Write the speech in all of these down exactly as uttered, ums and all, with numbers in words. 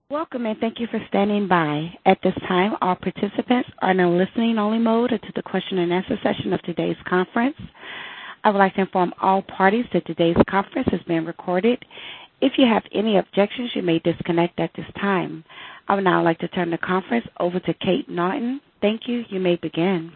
Welcome and thank you for standing by. At this time, all participants are in a listening only mode until the question and answer session of today's conference. I would like to inform all parties that today's conference is being recorded. If you have any objections, you may disconnect at this time. I would now like to turn the conference over to Kate Naughton. Thank you. You may begin.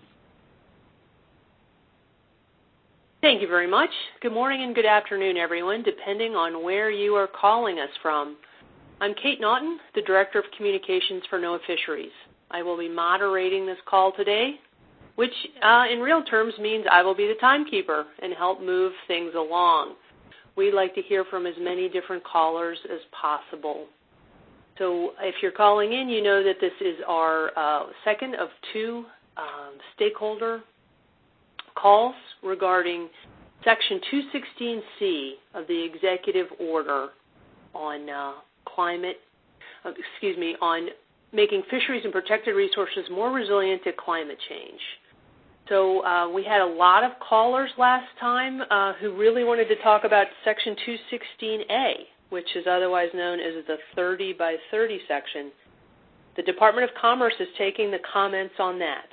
Thank you very much. Good morning and good afternoon, everyone, depending on where you are calling us from. I'm Kate Naughton, the Director of Communications for NOAA Fisheries. I will be moderating this call today, which uh, in real terms means I will be the timekeeper and help move things along. We'd like to hear from as many different callers as possible. So if you're calling in, you know that this is our uh, second of two um, stakeholder calls regarding Section two sixteen C of the Executive Order on uh, climate, uh, excuse me, on making fisheries and protected resources more resilient to climate change. So uh, we had a lot of callers last time uh, who really wanted to talk about Section two sixteen A, which is otherwise known as the thirty by thirty section. The Department of Commerce is taking the comments on that.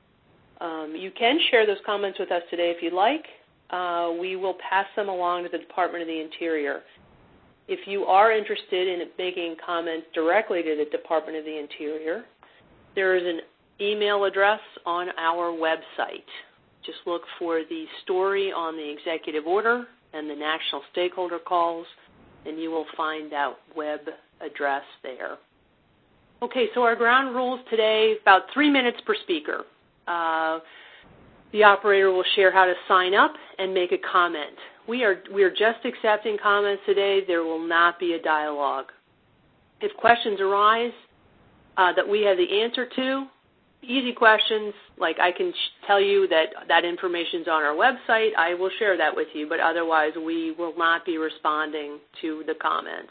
Um, you can share those comments with us today if you'd like. Uh, we will pass them along to the Department of the Interior. If you are interested in making comments directly to the Department of the Interior, there is an email address on our website. Just look for the story on the executive order and the national stakeholder calls, and you will find that web address there. Okay, so our ground rules today, about three minutes per speaker. Uh, the operator will share how to sign up and make a comment. We are, we are just accepting comments today. There will not be a dialogue. If questions arise uh, that we have the answer to, easy questions, like I can sh- tell you that that information is on our website, I will share that with you, but otherwise we will not be responding to the comments.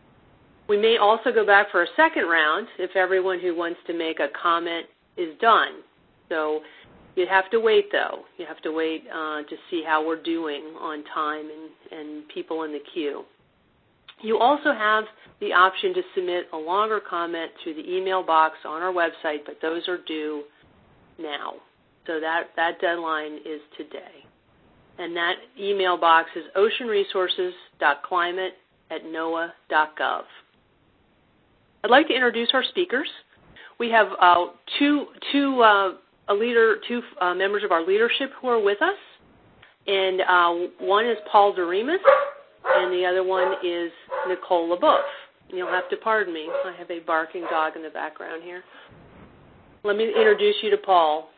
We may also go back for a second round if everyone who wants to make a comment is done. So you have to wait, though. You have to wait uh, to see how we're doing on time and, and people in the queue. You also have the option to submit a longer comment through the email box on our website, but those are due now. So that, that deadline is today. And that email box is ocean resources dot climate at noaa dot gov. I'd like to introduce our speakers. We have uh, two, two uh, a leader, two uh, members of our leadership who are with us, and uh, one is Paul Doremus, and the other one is Nicole LeBoeuf. You'll have to pardon me. I have a barking dog in the background here. Let me introduce you to Paul.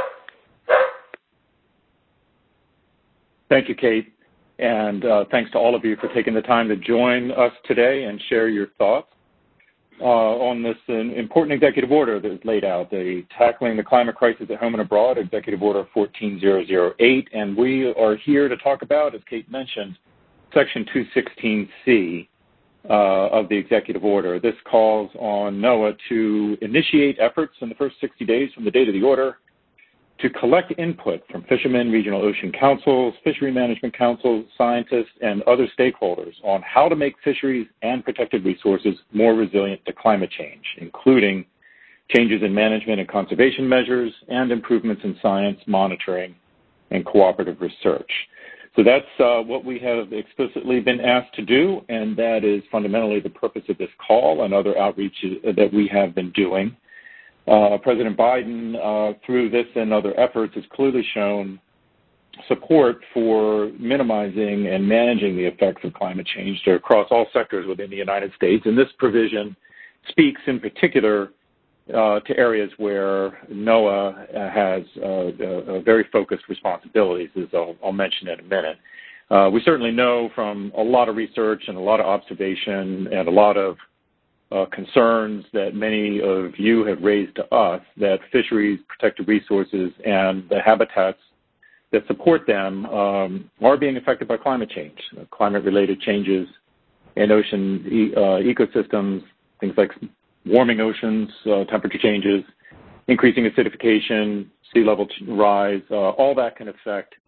Thank you, Kate, and uh, thanks to all of you for taking the time to join us today and share your thoughts Uh, on this uh, important executive order that is laid out, the Tackling the Climate Crisis at Home and Abroad, Executive Order fourteen thousand eight, and we are here to talk about, as Kate mentioned, Section two sixteen C uh, of the Executive Order. This calls on NOAA to initiate efforts in the first sixty days from the date of the order to collect input from fishermen, regional ocean councils, fishery management councils, scientists, and other stakeholders on how to make fisheries and protected resources more resilient to climate change, including changes in management and conservation measures and improvements in science, monitoring, and cooperative research. So that's uh, what we have explicitly been asked to do, and that is fundamentally the purpose of this call and other outreaches that we have been doing. Uh, President Biden, uh, through this and other efforts, has clearly shown support for minimizing and managing the effects of climate change across all sectors within the United States. And this provision speaks in particular uh, to areas where NOAA has uh, uh, very focused responsibilities, as I'll, I'll mention in a minute. Uh, we certainly know from a lot of research and a lot of observation and a lot of uh, concerns that many of you have raised to us that fisheries, protected resources, and the habitats that support them um, are being affected by climate change, uh, climate-related changes in ocean e- uh, ecosystems, things like warming oceans, uh, temperature changes, increasing acidification, sea level rise, uh, all that can affect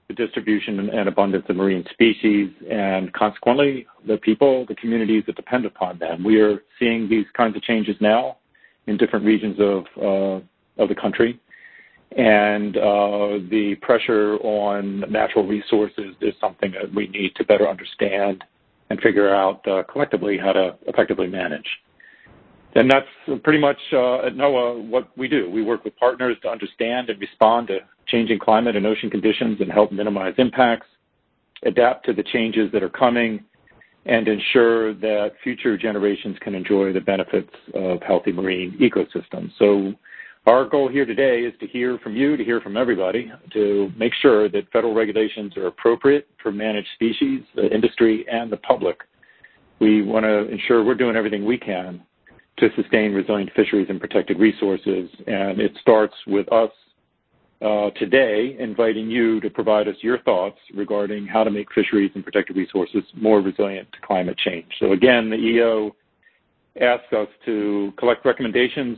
the distribution and abundance of marine species, and consequently, the people, the communities that depend upon them. We are seeing these kinds of changes now in different regions of, uh, of the country, and uh, the pressure on natural resources is something that we need to better understand and figure out uh, collectively how to effectively manage. And that's pretty much uh, at NOAA what we do. We work with partners to understand and respond to changing climate and ocean conditions and help minimize impacts, adapt to the changes that are coming, and ensure that future generations can enjoy the benefits of healthy marine ecosystems. So our goal here today is to hear from you, to hear from everybody, to make sure that federal regulations are appropriate for managed species, the industry, and the public. We want to ensure we're doing everything we can to sustain resilient fisheries and protected resources, and it starts with us uh, today inviting you to provide us your thoughts regarding how to make fisheries and protected resources more resilient to climate change. So again, the E O asks us to collect recommendations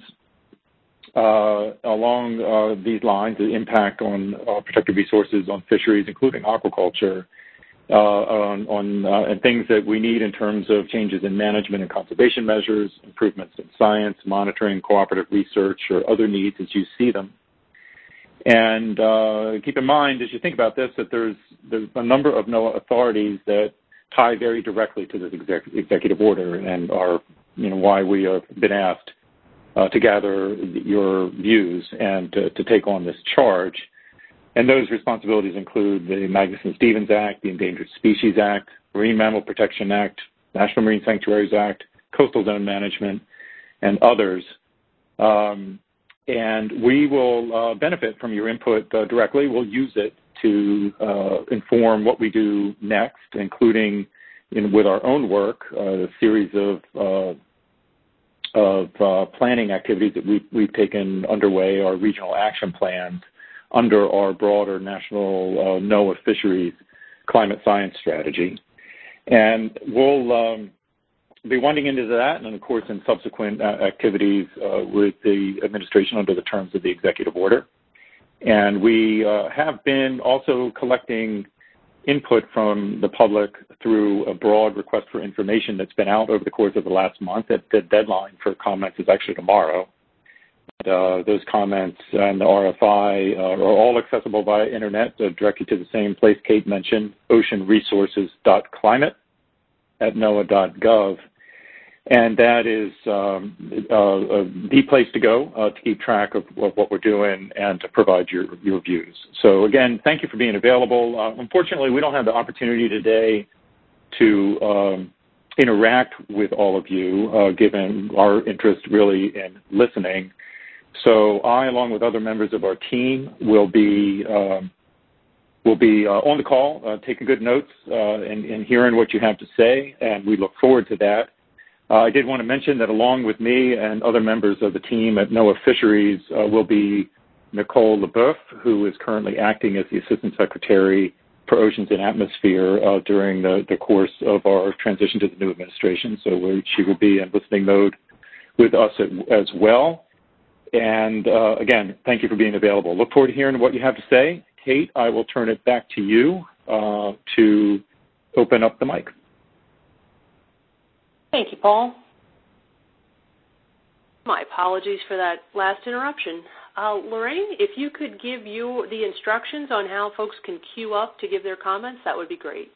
uh, along uh, these lines, the impact on uh, protected resources on fisheries, including aquaculture, Uh, on, on uh, and things that we need in terms of changes in management and conservation measures, improvements in science, monitoring, cooperative research, or other needs as you see them. And uh, keep in mind, as you think about this, that there's, there's a number of NOAA authorities that tie very directly to this exec executive order and are, you know, why we have been asked uh, to gather your views and to, to take on this charge. And those responsibilities include the Magnuson-Stevens Act, the Endangered Species Act, Marine Mammal Protection Act, National Marine Sanctuaries Act, Coastal Zone Management, and others. Um, and we will uh, benefit from your input uh, directly. We'll use it to uh, inform what we do next, including in, with our own work, uh, a series of, uh, of uh, planning activities that we've, we've taken underway, our regional action plans, under our broader national uh, NOAA fisheries climate science strategy. And we'll um, be winding into that and, of course, in subsequent uh, activities uh, with the administration under the terms of the executive order. And we uh, have been also collecting input from the public through a broad request for information that's been out over the course of the last month. The deadline for comments is actually tomorrow. Uh, those comments and the R F I uh, are all accessible via internet, uh, directly to the same place Kate mentioned, ocean resources dot climate at NOAA dot gov. And that is um, uh, the place to go uh, to keep track of, of what we're doing and to provide your, your views. So, again, thank you for being available. Uh, unfortunately, we don't have the opportunity today to um, interact with all of you, uh, given our interest really in listening. So I, along with other members of our team, will be um, will be uh, on the call, uh, taking good notes uh, and, and hearing what you have to say, and we look forward to that. Uh, I did want to mention that along with me and other members of the team at NOAA Fisheries uh, will be Nicole LeBeuf, who is currently acting as the Assistant Secretary for Oceans and Atmosphere uh, during the, the course of our transition to the new administration. So we, she will be in listening mode with us at, as well. And, uh, again, thank you for being available. Look forward to hearing what you have to say. Kate, I will turn it back to you uh, to open up the mic. Thank you, Paul. My apologies for that last interruption. Uh, Lorraine, if you could give you the instructions on how folks can queue up to give their comments, that would be great.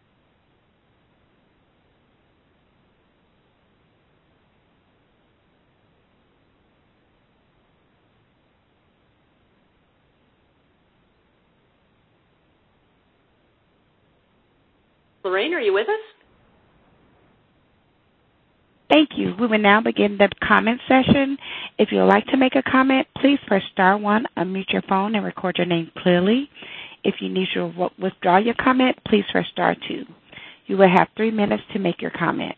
Lorraine, are you with us? Thank you. We will now begin the comment session. If you would like to make a comment, please press star one, unmute your phone, and record your name clearly. If you need to withdraw your comment, please press star two. You will have three minutes to make your comment.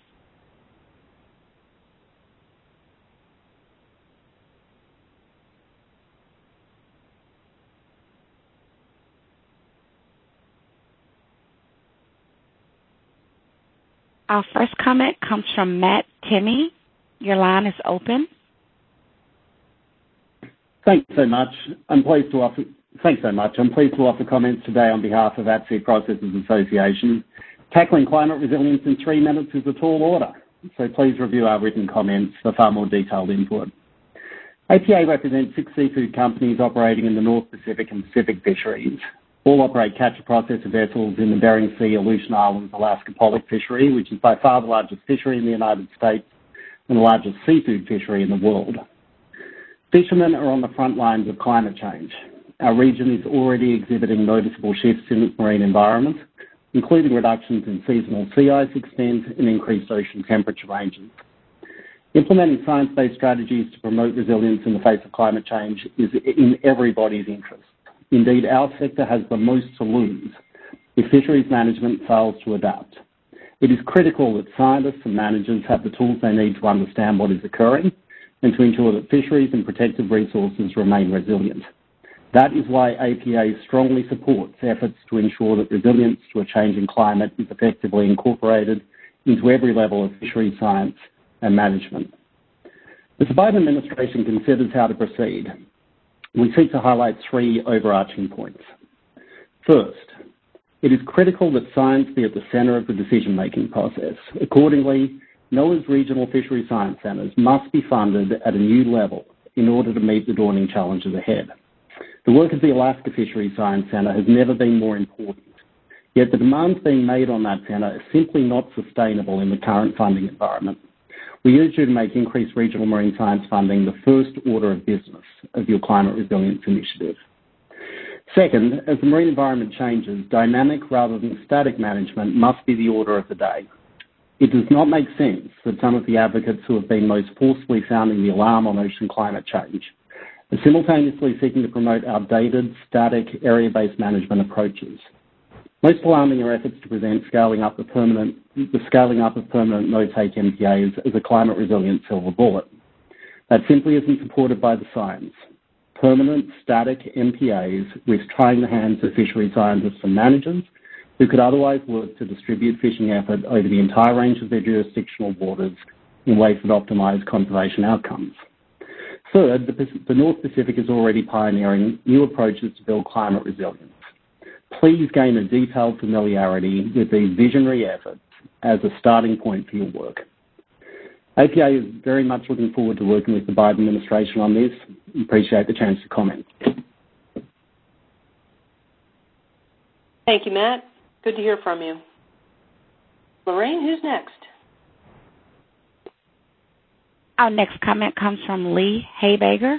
Our first comment comes from Matt Timmey. Your line is open. Thanks so much. I'm pleased to offer, Thanks so much. I'm pleased to offer comments today on behalf of At Sea Processors Association. Tackling climate resilience in three minutes is a tall order, so please review our written comments for far more detailed input. A P A represents six seafood companies operating in the North Pacific and Pacific fisheries. All operate catch-and-processor vessels in the Bering Sea, Aleutian Islands, Alaska pollock fishery, which is by far the largest fishery in the United States and the largest seafood fishery in the world. Fishermen are on the front lines of climate change. Our region is already exhibiting noticeable shifts in its marine environment, including reductions in seasonal sea ice extent and increased ocean temperature ranges. Implementing science-based strategies to promote resilience in the face of climate change is in everybody's interest. Indeed, our sector has the most to lose if fisheries management fails to adapt. It is critical that scientists and managers have the tools they need to understand what is occurring and to ensure that fisheries and protected resources remain resilient. That is why A P A strongly supports efforts to ensure that resilience to a changing climate is effectively incorporated into every level of fisheries science and management. As the Biden administration considers how to proceed, we seek to highlight three overarching points. First, it is critical that science be at the centre of the decision-making process. Accordingly, NOAA's regional fishery science centres must be funded at a new level in order to meet the daunting challenges ahead. The work of the Alaska Fisheries Science Centre has never been more important, yet the demands being made on that centre are simply not sustainable in the current funding environment. We urge you to make increased regional marine science funding the first order of business of your climate resilience initiative. Second, as the marine environment changes, dynamic rather than static management must be the order of the day. It does not make sense that some of the advocates who have been most forcefully sounding the alarm on ocean climate change are simultaneously seeking to promote outdated, static, area-based management approaches. Most alarming are efforts to present scaling up of permanent, the scaling up of permanent no-take M P As as a climate resilient silver bullet. That simply isn't supported by the science. Permanent, static M P As risk tying the hands of fishery scientists and managers who could otherwise work to distribute fishing effort over the entire range of their jurisdictional borders in ways that optimise conservation outcomes. Third, the, the North Pacific is already pioneering new approaches to build climate resilience. Please gain a detailed familiarity with these visionary efforts as a starting point for your work. A P A is very much looking forward to working with the Biden administration on this. We appreciate the chance to comment. Thank you, Matt. Good to hear from you. Lorraine, who's next? Our next comment comes from Lee Haybager.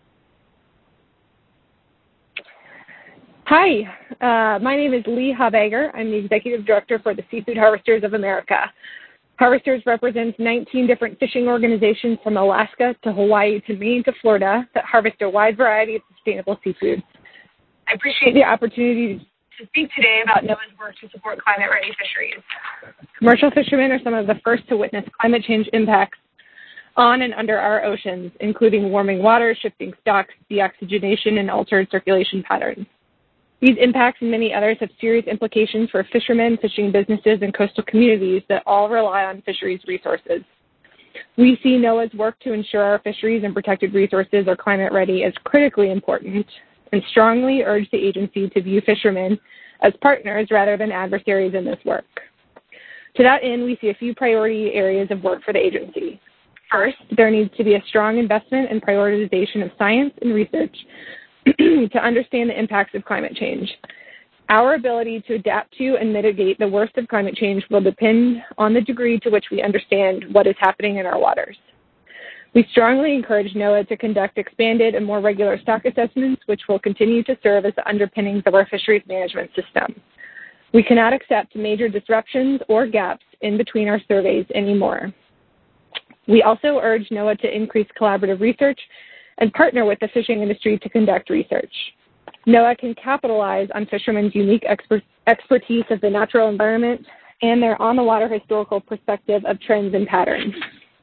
Hi, uh, my name is Lee Haybager. I'm the Executive Director for the Seafood Harvesters of America. Harvesters represents nineteen different fishing organizations from Alaska to Hawaii to Maine to Florida that harvest a wide variety of sustainable seafood. I appreciate the opportunity to speak today about NOAA's work to support climate-ready fisheries. Commercial fishermen are some of the first to witness climate change impacts on and under our oceans, including warming water, shifting stocks, deoxygenation, and altered circulation patterns. These impacts and many others have serious implications for fishermen, fishing businesses, and coastal communities that all rely on fisheries resources. We see NOAA's work to ensure our fisheries and protected resources are climate ready as critically important and strongly urge the agency to view fishermen as partners rather than adversaries in this work. To that end, we see a few priority areas of work for the agency. First, there needs to be a strong investment and prioritization of science and research to understand the impacts of climate change. Our ability to adapt to and mitigate the worst of climate change will depend on the degree to which we understand what is happening in our waters. We strongly encourage NOAA to conduct expanded and more regular stock assessments, which will continue to serve as the underpinnings of our fisheries management system. We cannot accept major disruptions or gaps in between our surveys anymore. We also urge NOAA to increase collaborative research and partner with the fishing industry to conduct research. NOAA can capitalize on fishermen's unique expert, expertise of the natural environment and their on-the-water historical perspective of trends and patterns.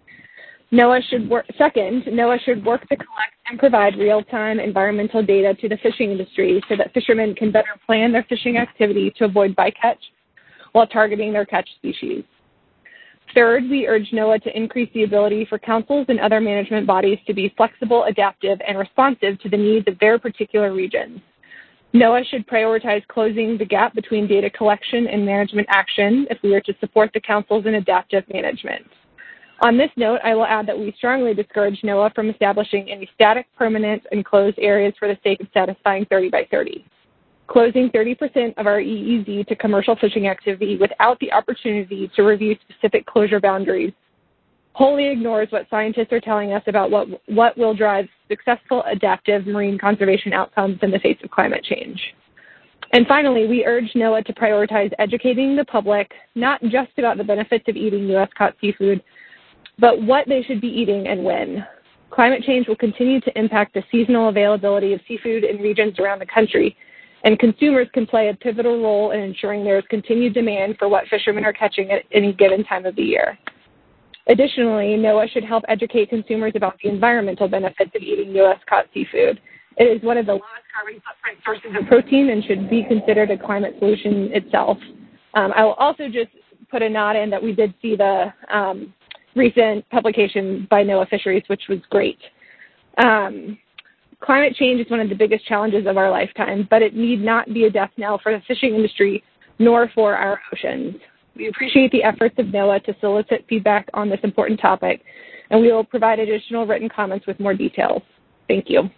NOAA should work, second, NOAA should work to collect and provide real-time environmental data to the fishing industry so that fishermen can better plan their fishing activity to avoid bycatch while targeting their catch species. Third, we urge NOAA to increase the ability for councils and other management bodies to be flexible, adaptive, and responsive to the needs of their particular regions. NOAA should prioritize closing the gap between data collection and management action if we are to support the councils in adaptive management. On this note, I will add that we strongly discourage NOAA from establishing any static, permanent, and closed areas for the sake of satisfying thirty by thirty. Closing thirty percent of our E E Z to commercial fishing activity without the opportunity to review specific closure boundaries wholly ignores what scientists are telling us about what, what will drive successful adaptive marine conservation outcomes in the face of climate change. And finally, we urge NOAA to prioritize educating the public not just about the benefits of eating U S caught seafood, but what they should be eating and when. Climate change will continue to impact the seasonal availability of seafood in regions around the country, and consumers can play a pivotal role in ensuring there is continued demand for what fishermen are catching at any given time of the year. Additionally, NOAA should help educate consumers about the environmental benefits of eating U S caught seafood. It is one of the lowest carbon footprint sources of protein and should be considered a climate solution itself. Um, I will also just put a nod in that we did see the um, recent publication by NOAA Fisheries, which was great. Um, climate change is one of the biggest challenges of our lifetime, but it need not be a death knell for the fishing industry nor for our oceans. We appreciate the efforts of NOAA to solicit feedback on this important topic, and we will provide additional written comments with more details. Thank you.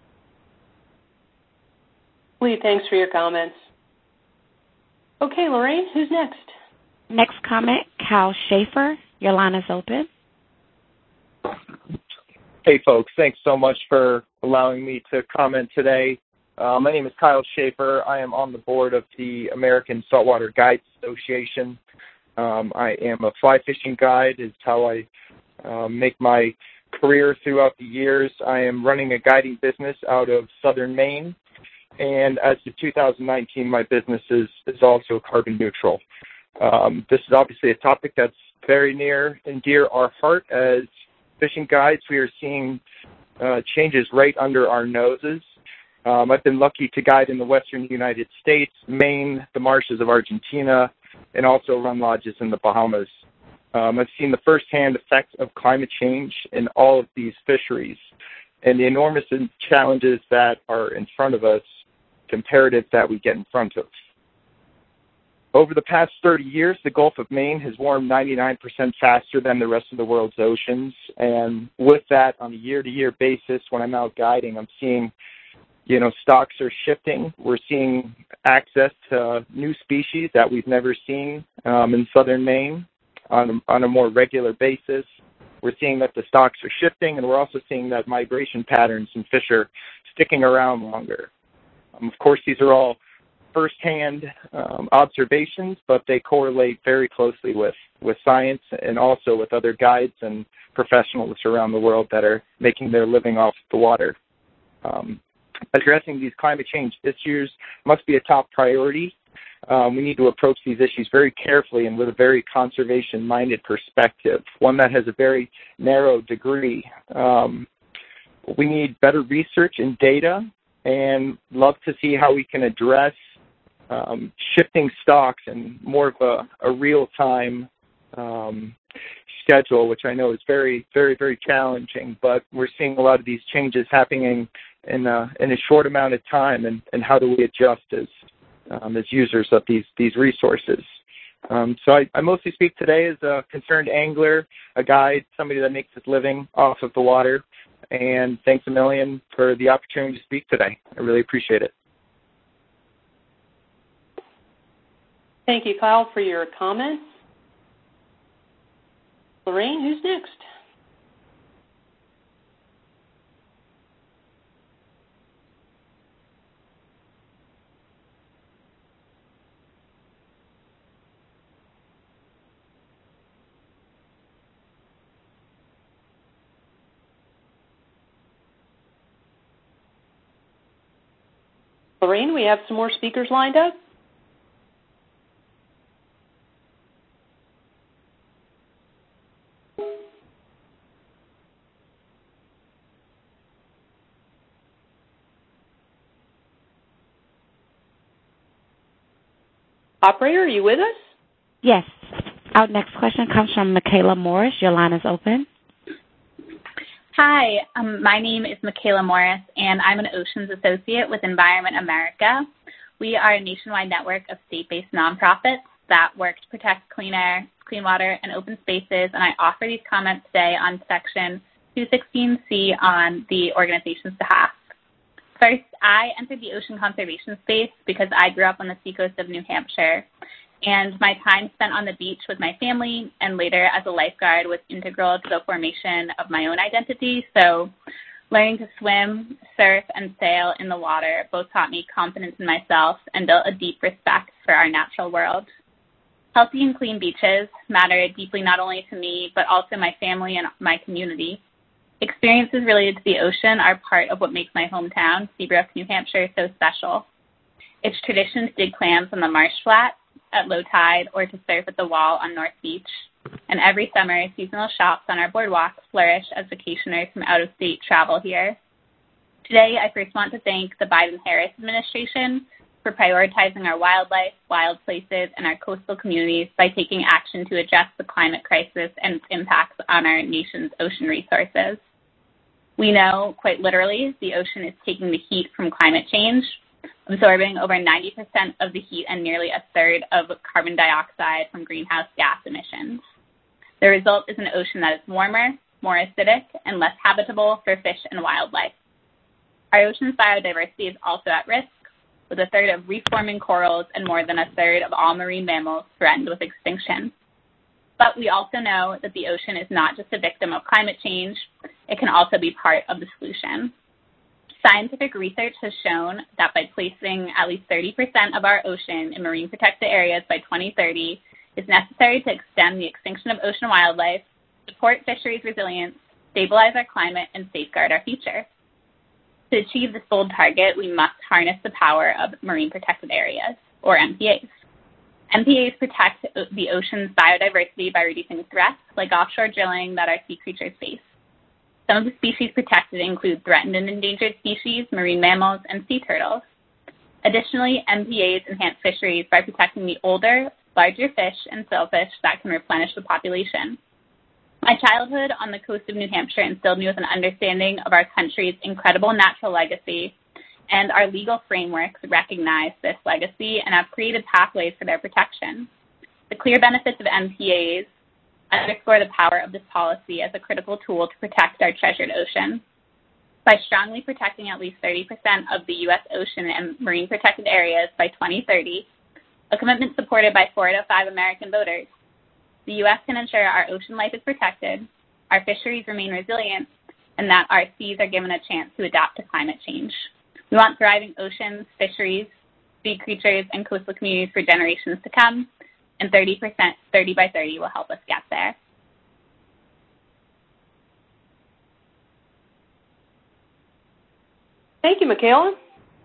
Lee, thanks for your comments. Okay, Lorraine, who's next? Next comment, Kyle Schaefer. Your line is open. Hey, folks. Thanks so much for allowing me to comment today. Uh, my name is Kyle Schaefer. I am on the board of the American Saltwater Guides Association. Um, I am a fly fishing guide. It's how I uh, make my career throughout the years. I am running a guiding business out of southern Maine. And as of two thousand nineteen, my business is, is also carbon neutral. Um, this is obviously a topic that's very near and dear our heart. As fishing guides, we are seeing uh, changes right under our noses. Um, I've been lucky to guide in the western United States, Maine, the marshes of Argentina, and also run lodges in the Bahamas. Um, I've seen the firsthand effects of climate change in all of these fisheries and the enormous challenges that are in front of us, imperative that we get in front of. Over the past thirty years, the Gulf of Maine has warmed ninety-nine percent faster than the rest of the world's oceans. And with that, on a year-to-year basis, when I'm out guiding, I'm seeing, you know, stocks are shifting. We're seeing access to new species that we've never seen um, in southern Maine on a, on a more regular basis. We're seeing that the stocks are shifting, and we're also seeing that migration patterns and fish are sticking around longer. Um, of course, these are all firsthand um, observations, but they correlate very closely with, with science and also with other guides and professionals around the world that are making their living off the water. Um, addressing these climate change issues must be a top priority. Um, we need to approach these issues very carefully and with a very conservation-minded perspective, one that has a very narrow degree. Um, we need better research and data, and love to see how we can address um, shifting stocks and more of a, a real-time um, schedule, which I know is very, very, very challenging, but we're seeing a lot of these changes happening in a, in a short amount of time, and, and how do we adjust as um, as users of these, these resources. Um, so I, I mostly speak today as a concerned angler, a guide, somebody that makes his living off of the water, and thanks a million for the opportunity to speak today. I really appreciate it. Thank you, Kyle, for your comments. Lorraine, who's next? Lorraine, we have some more speakers lined up. Operator, are you with us? Yes. Our next question comes from Michaela Morris. Your line is open. Hi, um, my name is Michaela Morris, and I'm an Oceans Associate with Environment America. We are a nationwide network of state-based nonprofits that work to protect clean air, clean water, and open spaces, and I offer these comments today on Section two sixteen C on the organization's behalf. First, I entered the ocean conservation space because I grew up on the seacoast of New Hampshire, and my time spent on the beach with my family and later as a lifeguard was integral to the formation of my own identity. So learning to swim, surf, and sail in the water both taught me confidence in myself and built a deep respect for our natural world. Healthy and clean beaches matter deeply not only to me, but also my family and my community. Experiences related to the ocean are part of what makes my hometown, Seabrook, New Hampshire, so special. It's tradition to dig clams on the marsh flat at low tide or to surf at the wall on North Beach. And every summer, seasonal shops on our boardwalk flourish as vacationers from out of state travel here. Today, I first want to thank the Biden-Harris administration for prioritizing our wildlife, wild places, and our coastal communities by taking action to address the climate crisis and its impacts on our nation's ocean resources. We know, quite literally, the ocean is taking the heat from climate change, absorbing over ninety percent of the heat and nearly a third of carbon dioxide from greenhouse gas emissions. The result is an ocean that is warmer, more acidic, and less habitable for fish and wildlife. Our ocean's biodiversity is also at risk, with a third of reforming corals and more than a third of all marine mammals threatened with extinction. But we also know that the ocean is not just a victim of climate change, it can also be part of the solution. Scientific research has shown that by placing at least thirty percent of our ocean in marine protected areas by twenty thirty is necessary to extend the extinction of ocean wildlife, support fisheries resilience, stabilize our climate, and safeguard our future. To achieve this bold target, we must harness the power of marine protected areas, or M P As. M P As protect the ocean's biodiversity by reducing threats like offshore drilling that our sea creatures face. Some of the species protected include threatened and endangered species, marine mammals, and sea turtles. Additionally, M P As enhance fisheries by protecting the older, larger fish and sailfish that can replenish the population. My childhood on the coast of New Hampshire instilled me with an understanding of our country's incredible natural legacy, and our legal frameworks recognize this legacy and have created pathways for their protection. The clear benefits of M P As underscore the power of this policy as a critical tool to protect our treasured ocean. By strongly protecting at least thirty percent of the U S ocean and marine protected areas by twenty thirty, a commitment supported by four out of five American voters, the U S can ensure our ocean life is protected, our fisheries remain resilient, and that our seas are given a chance to adapt to climate change. We want thriving oceans, fisheries, sea creatures, and coastal communities for generations to come, and thirty percent, thirty by thirty will help us get there. Thank you, Michaela.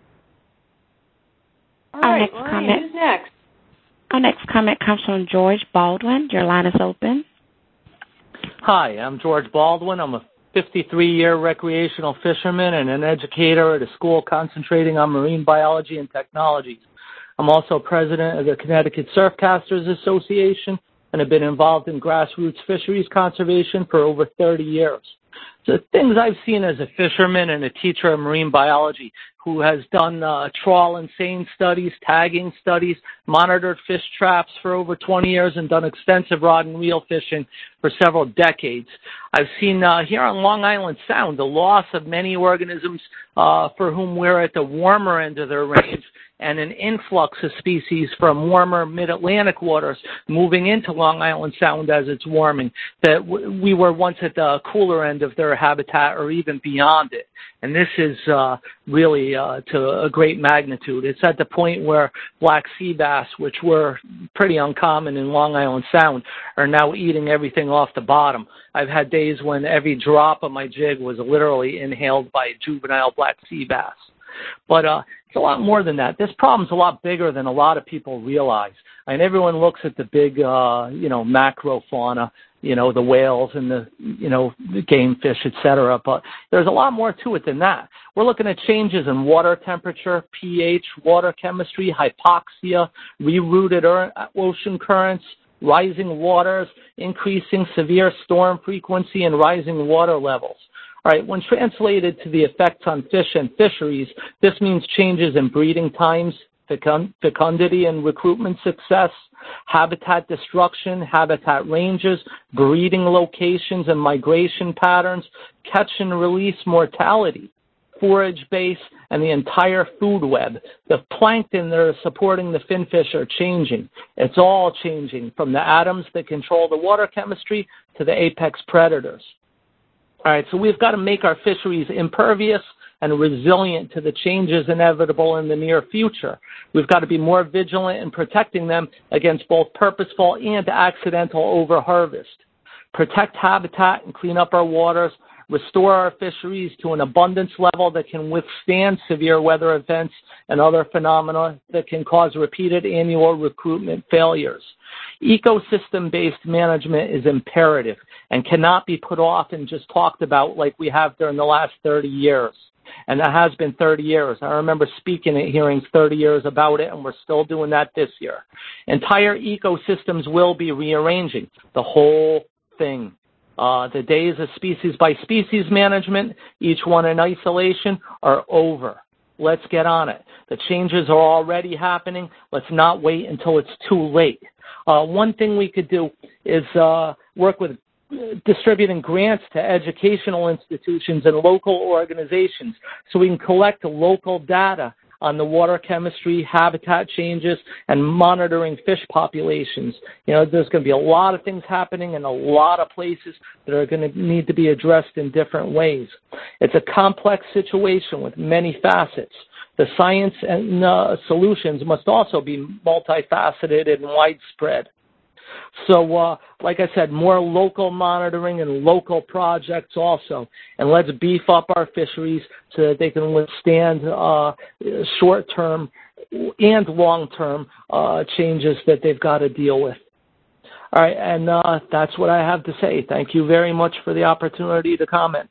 All Our right, next Ryan, comment. who's next? Our next comment comes from George Baldwin. Your line is open. Hi, I'm George Baldwin. I'm a fifty-three-year recreational fisherman and an educator at a school concentrating on marine biology and technology. I'm also president of the Connecticut Surfcasters Association and have been involved in grassroots fisheries conservation for over thirty years. The things I've seen as a fisherman and a teacher of marine biology who has done uh, trawl and seine studies, tagging studies, monitored fish traps for over twenty years, and done extensive rod and reel fishing for several decades. I've seen uh, here on Long Island Sound the loss of many organisms uh, for whom we're at the warmer end of their range, and an influx of species from warmer mid-Atlantic waters moving into Long Island Sound as it's warming, that w- we were once at the cooler end of their habitat or even beyond it. And this is uh, really uh, to a great magnitude. It's at the point where black sea bass, which were pretty uncommon in Long Island Sound, are now eating everything off the bottom. I've had days when every drop of my jig was literally inhaled by a juvenile black sea bass. But uh, it's a lot more than that. This problem's a lot bigger than a lot of people realize. And everyone looks at the big, uh, you know, macro fauna, you know, the whales and the, you know, the game fish, et cetera. But there's a lot more to it than that. We're looking at changes in water temperature, pH, water chemistry, hypoxia, rerouted ocean currents, rising waters, increasing severe storm frequency, and rising water levels. All right, when translated to the effects on fish and fisheries, this means changes in breeding times, fecundity and recruitment success, habitat destruction, habitat ranges, breeding locations and migration patterns, catch and release mortality, forage base, and the entire food web. The plankton that are supporting the finfish are changing. It's all changing, from the atoms that control the water chemistry to the apex predators. All right, so we've got to make our fisheries impervious and resilient to the changes inevitable in the near future. We've got to be more vigilant in protecting them against both purposeful and accidental overharvest. Protect habitat and clean up our waters. Restore our fisheries to an abundance level that can withstand severe weather events and other phenomena that can cause repeated annual recruitment failures. Ecosystem-based management is imperative and cannot be put off and just talked about like we have during the last thirty years. And that has been thirty years. I remember speaking at hearings thirty years about it, and we're still doing that this year. Entire ecosystems will be rearranging, the whole thing. Uh, the days of species-by-species management, each one in isolation, are over. Let's get on it. The changes are already happening. Let's not wait until it's too late. Uh, one thing we could do is uh, work with distributing grants to educational institutions and local organizations so we can collect local data on the water chemistry, habitat changes, and monitoring fish populations. You know, there's going to be a lot of things happening in a lot of places that are going to need to be addressed in different ways. It's a complex situation with many facets. The science and uh, solutions must also be multifaceted and widespread. So, uh, like I said, more local monitoring and local projects also. And let's beef up our fisheries so that they can withstand uh, short-term and long-term uh, changes that they've got to deal with. All right, and uh, that's what I have to say. Thank you very much for the opportunity to comment.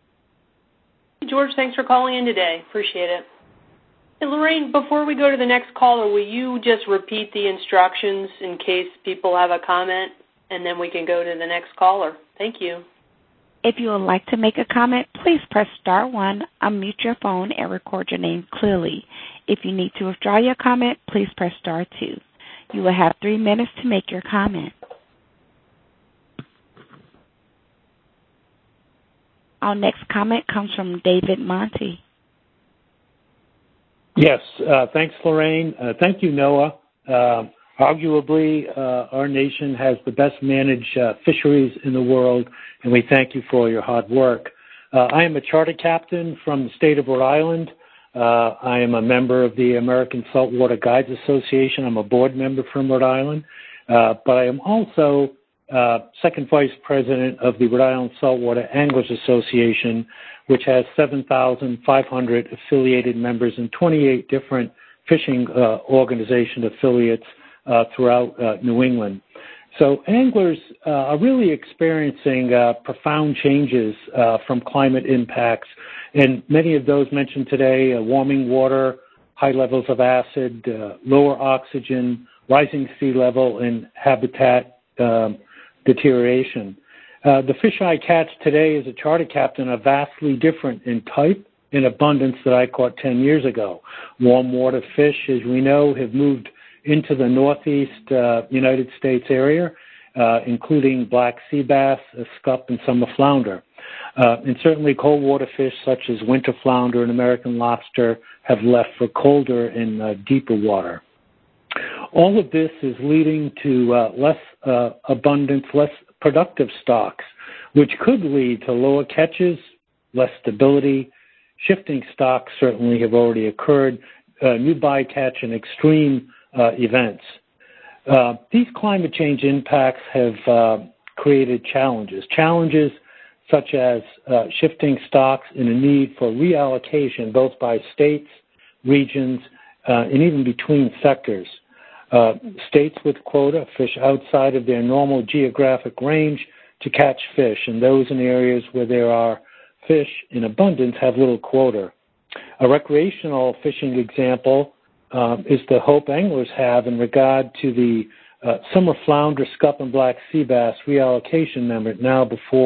George, thanks for calling in today. Appreciate it. And Lorraine, before we go to the next caller, will you just repeat the instructions in case people have a comment, and then we can go to the next caller? Thank you. If you would like to make a comment, please press star one, unmute your phone, and record your name clearly. If you need to withdraw your comment, please press star two. You will have three minutes to make your comment. Our next comment comes from David Monty. Yes, uh, thanks, Lorraine. Uh, thank you, NOAA. Uh, arguably, uh, our nation has the best managed uh, fisheries in the world, and we thank you for your hard work. Uh, I am a charter captain from the state of Rhode Island. Uh, I am a member of the American Saltwater Guides Association. I'm a board member from Rhode Island, uh, but I am also uh, second vice president of the Rhode Island Saltwater Anglers Association, which has seven thousand five hundred affiliated members and twenty-eight different fishing uh, organization affiliates uh, throughout uh, New England. So anglers uh, are really experiencing uh, profound changes uh, from climate impacts, and many of those mentioned today, uh, warming water, high levels of acid, uh, lower oxygen, rising sea level, and habitat um, deterioration. Uh, the fish I catch today as a charter captain are vastly different in type and abundance that I caught ten years ago. Warm water fish, as we know, have moved into the northeast uh, United States area, uh, including black sea bass, scup, and summer flounder. Uh, and certainly cold water fish such as winter flounder and American lobster have left for colder and uh, deeper water. All of this is leading to uh, less uh, abundance, less productive stocks, which could lead to lower catches, less stability. Shifting stocks certainly have already occurred, uh, new bycatch and extreme uh, events. Uh, these climate change impacts have uh, created challenges, challenges such as uh, shifting stocks and a need for reallocation both by states, regions, uh, and even between sectors. Uh, states with quota fish outside of their normal geographic range to catch fish, and those in areas where there are fish in abundance have little quota. A recreational fishing example uh, is the hope anglers have in regard to the uh, summer flounder, scup, and black sea bass reallocation limit now before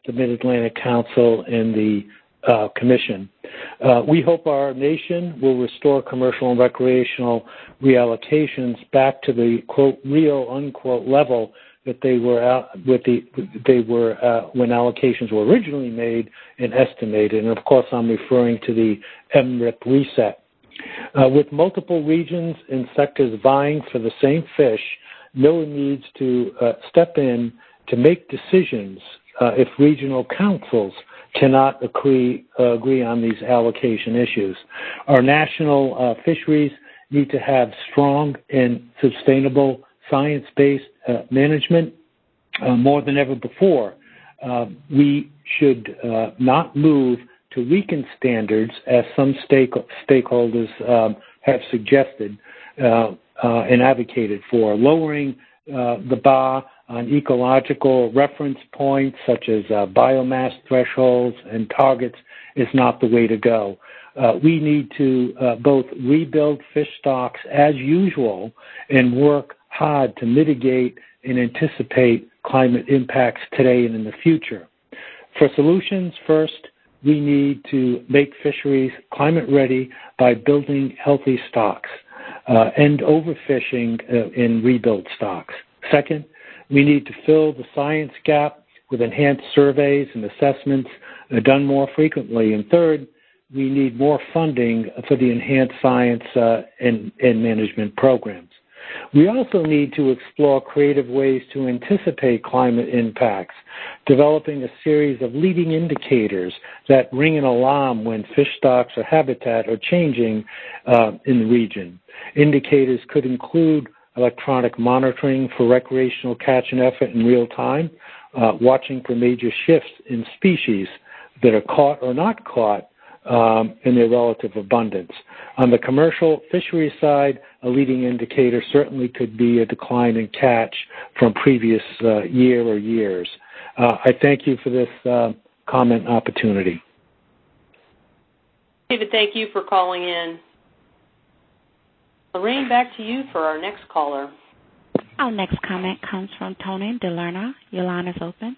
the Mid-Atlantic Council and the uh, Commission. Uh, we hope our nation will restore commercial and recreational reallocations back to the, quote, real, unquote, level that they were out with the they were uh, when allocations were originally made and estimated. And of course, I'm referring to the M R I P reset. Uh, with multiple regions and sectors vying for the same fish, NOAA needs to uh, step in to make decisions uh, if regional councils cannot agree uh, agree on these allocation issues. Our national uh, fisheries need to have strong and sustainable science-based uh, management uh, more than ever before. Uh, we should uh, not move to weaken standards, as some stake stakeholders um, have suggested uh, uh, and advocated for. Lowering uh, the bar on ecological reference points, such as uh, biomass thresholds and targets, is not the way to go. Uh, we need to uh, both rebuild fish stocks as usual and work hard to mitigate and anticipate climate impacts today and in the future. For solutions, first, we need to make fisheries climate ready by building healthy stocks, uh, end overfishing uh, in rebuild stocks. Second, we need to fill the science gap with enhanced surveys and assessments uh, done more frequently. And third, we need more funding for the enhanced science uh, and, and management programs. We also need to explore creative ways to anticipate climate impacts, developing a series of leading indicators that ring an alarm when fish stocks or habitat are changing uh, in the region. Indicators could include electronic monitoring for recreational catch and effort in real time, uh, watching for major shifts in species that are caught or not caught Um, in their relative abundance. On the commercial fishery side, a leading indicator certainly could be a decline in catch from previous uh, year or years. Uh, I thank you for this uh, comment opportunity. David, thank you for calling in. Lorraine, back to you for our next caller. Our next comment comes from Tony DeLerna. Your line is open.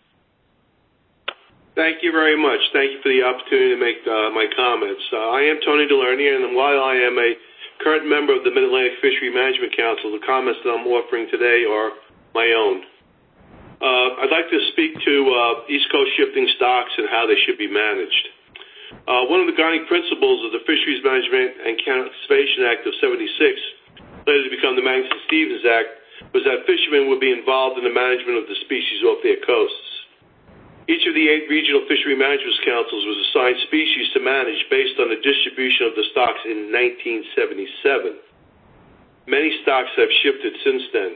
Thank you very much. Thank you for the opportunity to make uh, my comments. Uh, I am Tony DeLerna, and while I am a current member of the Mid-Atlantic Fishery Management Council, the comments that I'm offering today are my own. Uh, I'd like to speak to uh, East Coast shifting stocks and how they should be managed. Uh, one of the guiding principles of the Fisheries Management and Conservation Act of seventy-six, later to become the Magnuson-Stevens Act, was that fishermen would be involved in the management of the species off their coasts. Each of the eight regional fishery management councils was assigned species to manage based on the distribution of the stocks in nineteen seventy-seven. Many stocks have shifted since then.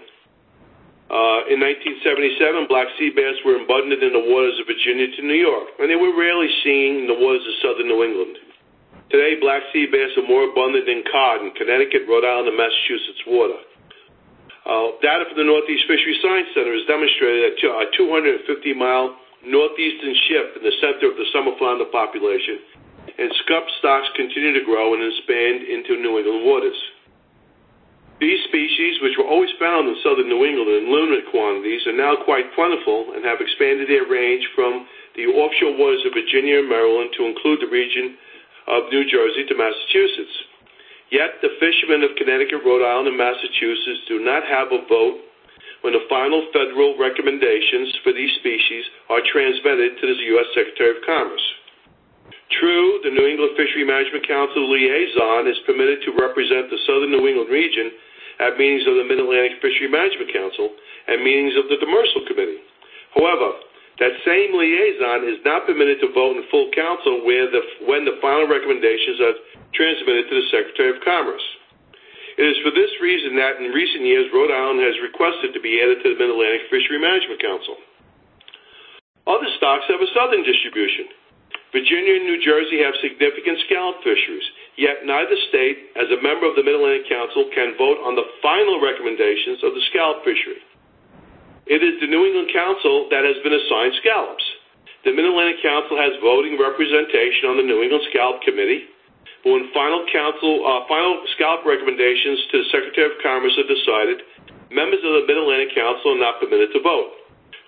Uh, in nineteen seventy-seven, black sea bass were abundant in the waters of Virginia to New York, and they were rarely seen in the waters of southern New England. Today, black sea bass are more abundant in cod in Connecticut, Rhode Island, and Massachusetts water. Uh, data from the Northeast Fishery Science Center has demonstrated that a two hundred fifty mile northeastern shift in the center of the summer flounder population, and scup stocks continue to grow and expand into New England waters. These species, which were always found in southern New England in limited quantities, are now quite plentiful and have expanded their range from the offshore waters of Virginia and Maryland to include the region of New Jersey to Massachusetts. Yet the fishermen of Connecticut, Rhode Island, and Massachusetts do not have a vote when the final federal recommendations for these species are transmitted to the U S Secretary of Commerce. True, the New England Fishery Management Council liaison is permitted to represent the southern New England region at meetings of the Mid-Atlantic Fishery Management Council and meetings of the Demersal Committee. However, that same liaison is not permitted to vote in full council where the, when the final recommendations are transmitted to the Secretary of Commerce. It is for this reason that in recent years, Rhode Island has requested to be added to the Mid-Atlantic Fishery Management Council. Other stocks have a southern distribution. Virginia and New Jersey have significant scallop fisheries, yet neither state, as a member of the Mid-Atlantic Council, can vote on the final recommendations of the scallop fishery. It is the New England Council that has been assigned scallops. The Mid-Atlantic Council has voting representation on the New England Scallop Committee, but when final council, uh, final scallop recommendations to the Secretary of Commerce are decided, members of the Mid-Atlantic Council are not permitted to vote.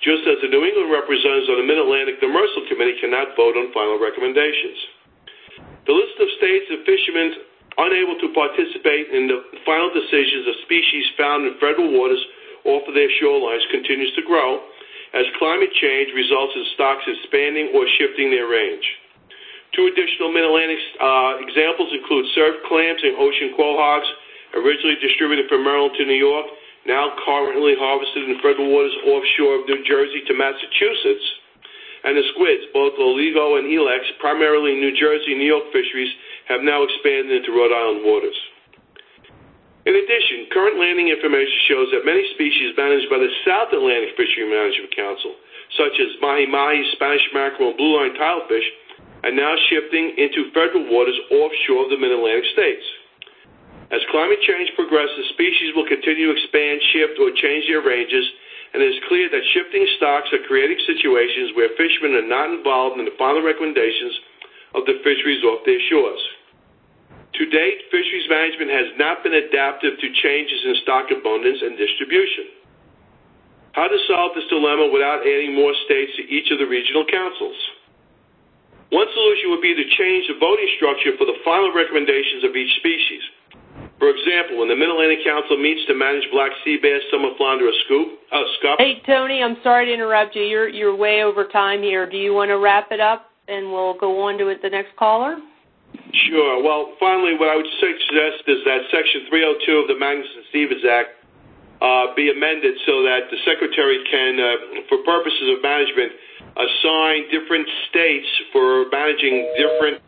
just as the New England representatives on the Mid-Atlantic Demersal Committee cannot vote on final recommendations. The list of states and fishermen unable to participate in the final decisions of species found in federal waters off of their shorelines continues to grow as climate change results in stocks expanding or shifting their range. Two additional Mid-Atlantic uh, examples include surf clams and ocean quahogs, originally distributed from Maryland to New York, now currently harvested in federal waters offshore of New Jersey to Massachusetts, and the squids, both Oligo and Elex, primarily New Jersey and New York fisheries, have now expanded into Rhode Island waters. In addition, current landing information shows that many species managed by the South Atlantic Fishery Management Council, such as mahi-mahi, Spanish mackerel, and blue-line tilefish, are now shifting into federal waters offshore of the Mid-Atlantic states. As climate change progresses, species will continue to expand, shift, or change their ranges, and it is clear that shifting stocks are creating situations where fishermen are not involved in the final recommendations of the fisheries off their shores. To date, fisheries management has not been adaptive to changes in stock abundance and distribution. How to solve this dilemma without adding more states to each of the regional councils? One solution would be to change the voting structure for the final recommendations of each species. For example, when the Mid-Atlantic Council meets to manage black sea bass, summer flounder, or scoop, uh, scup. Hey, Tony, I'm sorry to interrupt you. You're you're way over time here. Do you want to wrap it up and we'll go on to it, the next caller? Sure. Well, finally, what I would suggest is that Section three oh two of the Magnuson-Stevens Act uh, be amended so that the Secretary can, uh, for purposes of management, assign different states for managing different.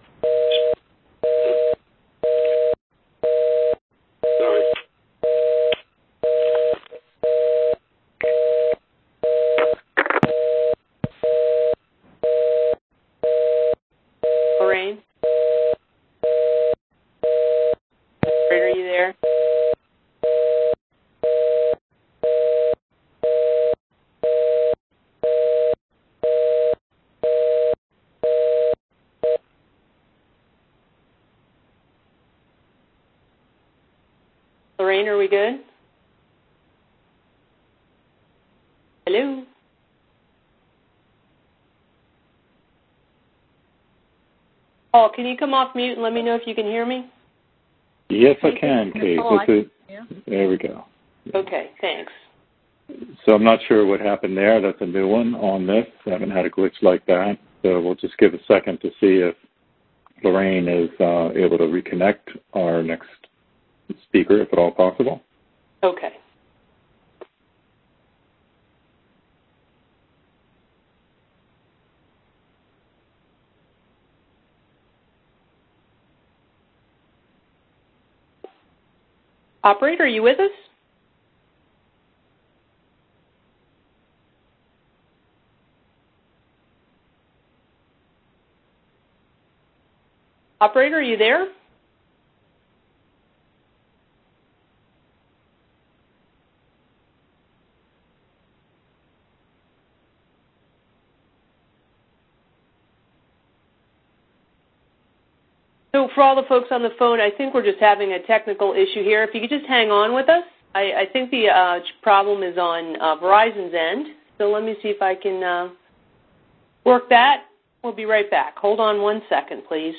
Sorry. Lorraine? Are you there? Lorraine, are we good? Hello? Paul, can you come off mute and let me know if you can hear me? Yes, I can, Kate. Oh, This is, there we go. Okay, thanks. So I'm not sure what happened there. That's a new one on this. I haven't had a glitch like that. So we'll just give a second to see if Lorraine is uh, able to reconnect our next speaker, if at all possible. Okay. Operator, are you with us? Operator, are you there? So for all the folks on the phone, I think we're just having a technical issue here. If you could just hang on with us. I, I think the uh, problem is on uh, Verizon's end. So let me see if I can uh, work that. We'll be right back. Hold on one second, please.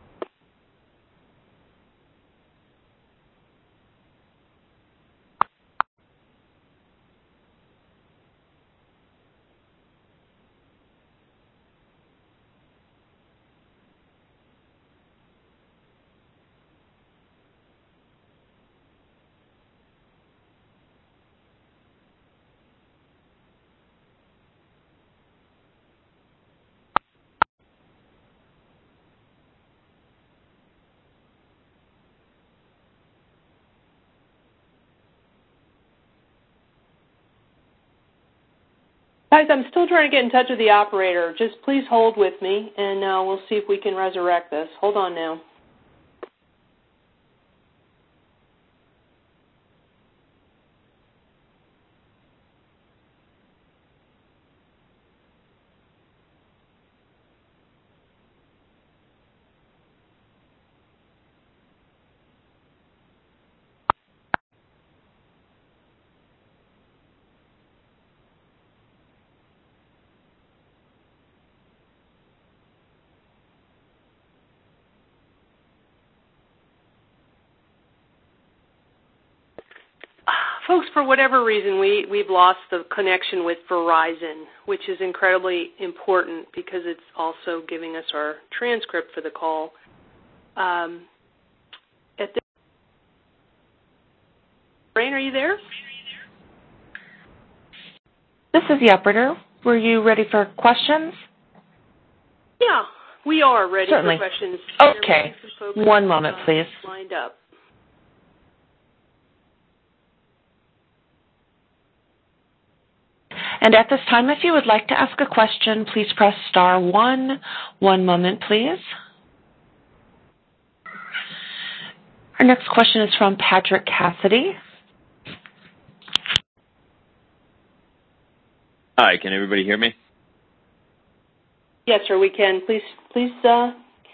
Guys, I'm still trying to get in touch with the operator. Just please hold with me, and uh, we'll see if we can resurrect this. Hold on now. folks, for whatever reason, we, we've lost the connection with Verizon, which is incredibly important because it's also giving us our transcript for the call. Um, at this Rain, are you there? This is the operator. Were you ready for questions? Yeah, we are ready Certainly. for questions. Okay. One moment, uh, please. Lined up. And at this time, if you would like to ask a question, please press star one. One moment, please. Our next question is from Patrick Cassidy. Hi, can everybody hear me? Yes, sir, we can. Please, please uh,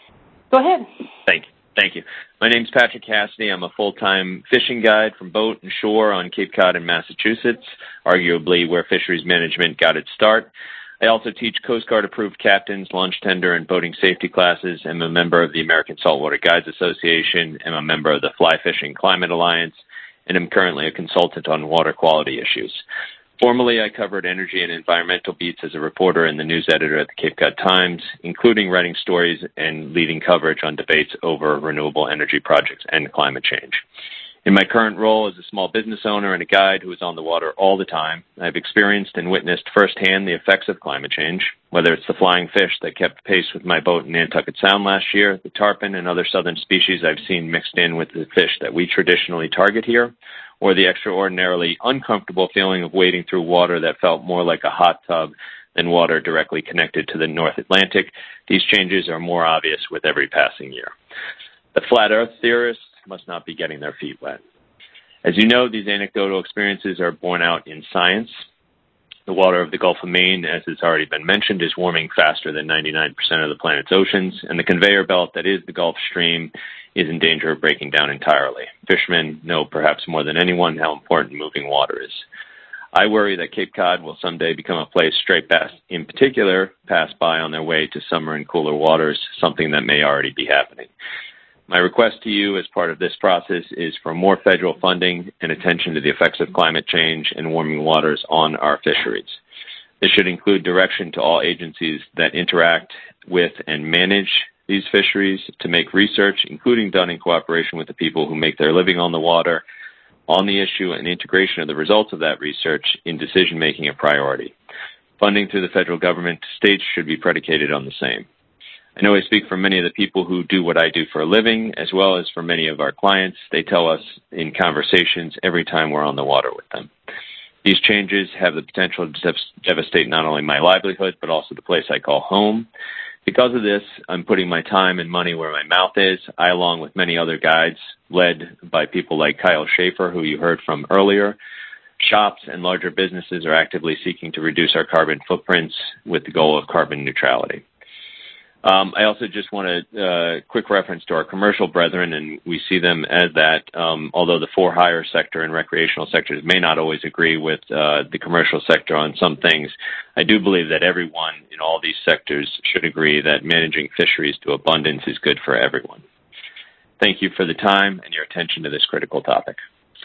go ahead. Thank you. Thank you. My name's Patrick Cassidy. I'm a full-time fishing guide from boat and shore on Cape Cod in Massachusetts, arguably where fisheries management got its start. I also teach Coast Guard-approved captains, launch tender, and boating safety classes. I'm a member of the American Saltwater Guides Association. I'm a member of the Fly Fishing Climate Alliance, and I'm currently a consultant on water quality issues. Formerly, I covered energy and environmental beats as a reporter and the news editor at the Cape Cod Times, including writing stories and leading coverage on debates over renewable energy projects and climate change. In my current role as a small business owner and a guide who is on the water all the time, I've experienced and witnessed firsthand the effects of climate change, whether it's the flying fish that kept pace with my boat in Nantucket Sound last year, the tarpon and other southern species I've seen mixed in with the fish that we traditionally target here, or the extraordinarily uncomfortable feeling of wading through water that felt more like a hot tub than water directly connected to the North Atlantic. These changes are more obvious with every passing year. The flat earth theorists must not be getting their feet wet. As you know, these anecdotal experiences are borne out in science. The water of the Gulf of Maine, as has already been mentioned, is warming faster than ninety-nine percent of the planet's oceans, and the conveyor belt that is the Gulf Stream is in danger of breaking down entirely. Fishermen know perhaps more than anyone how important moving water is. I worry that Cape Cod will someday become a place straight bass, in particular, pass by on their way to summer and cooler waters, something that may already be happening. My request to you as part of this process is for more federal funding and attention to the effects of climate change and warming waters on our fisheries. This should include direction to all agencies that interact with and manage these fisheries to make research, including done in cooperation with the people who make their living on the water, on the issue and integration of the results of that research in decision-making a priority. Funding through the federal government to states should be predicated on the same. I know I speak for many of the people who do what I do for a living, as well as for many of our clients. They tell us in conversations every time we're on the water with them. These changes have the potential to devastate not only my livelihood, but also the place I call home. Because of this, I'm putting my time and money where my mouth is. I, along with many other guides, led by people like Kyle Schaefer, who you heard from earlier, shops and larger businesses are actively seeking to reduce our carbon footprints with the goal of carbon neutrality. Um, I also just want a uh, quick reference to our commercial brethren, and we see them as that, um, although the for-hire sector and recreational sectors may not always agree with uh, the commercial sector on some things. I do believe that everyone in all these sectors should agree that managing fisheries to abundance is good for everyone. Thank you for the time and your attention to this critical topic.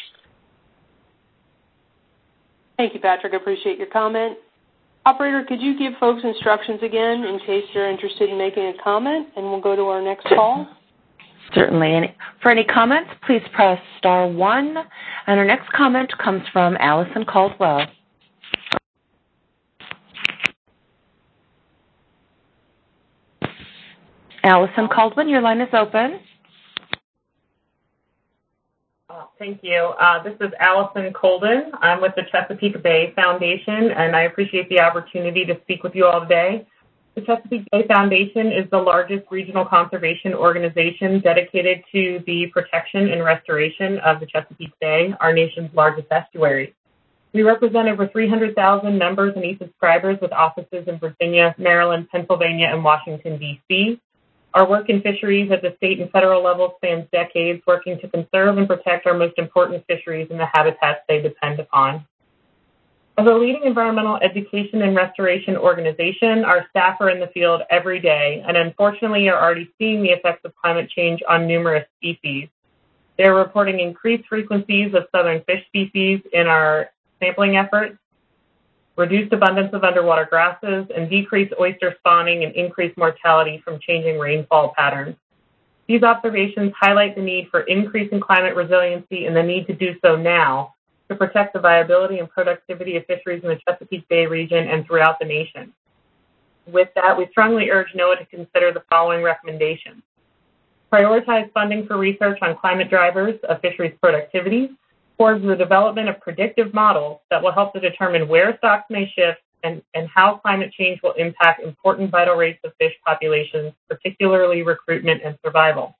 Thank you, Patrick. I appreciate your comment. Operator, could you give folks instructions again in case they're interested in making a comment, and we'll go to our next call? Certainly. And for any comments, please press star one. And our next comment comes from Allison Caldwell. Allison Caldwell, your line is open. Thank you. Uh, this is Allison Colden. I'm with the Chesapeake Bay Foundation, and I appreciate the opportunity to speak with you all today. The Chesapeake Bay Foundation is the largest regional conservation organization dedicated to the protection and restoration of the Chesapeake Bay, our nation's largest estuary. We represent over three hundred thousand members and e-subscribers with offices in Virginia, Maryland, Pennsylvania, and Washington, D C Our work in fisheries at the state and federal level spans decades, working to conserve and protect our most important fisheries and the habitats they depend upon. As a leading environmental education and restoration organization, our staff are in the field every day and unfortunately are already seeing the effects of climate change on numerous species. They're reporting increased frequencies of southern fish species in our sampling efforts, reduced abundance of underwater grasses, and decreased oyster spawning and increased mortality from changing rainfall patterns. These observations highlight the need for increasing climate resiliency and the need to do so now to protect the viability and productivity of fisheries in the Chesapeake Bay region and throughout the nation. With that, we strongly urge NOAA to consider the following recommendations. Prioritize funding for research on climate drivers of fisheries productivity towards the development of predictive models that will help to determine where stocks may shift and, and how climate change will impact important vital rates of fish populations, particularly recruitment and survival.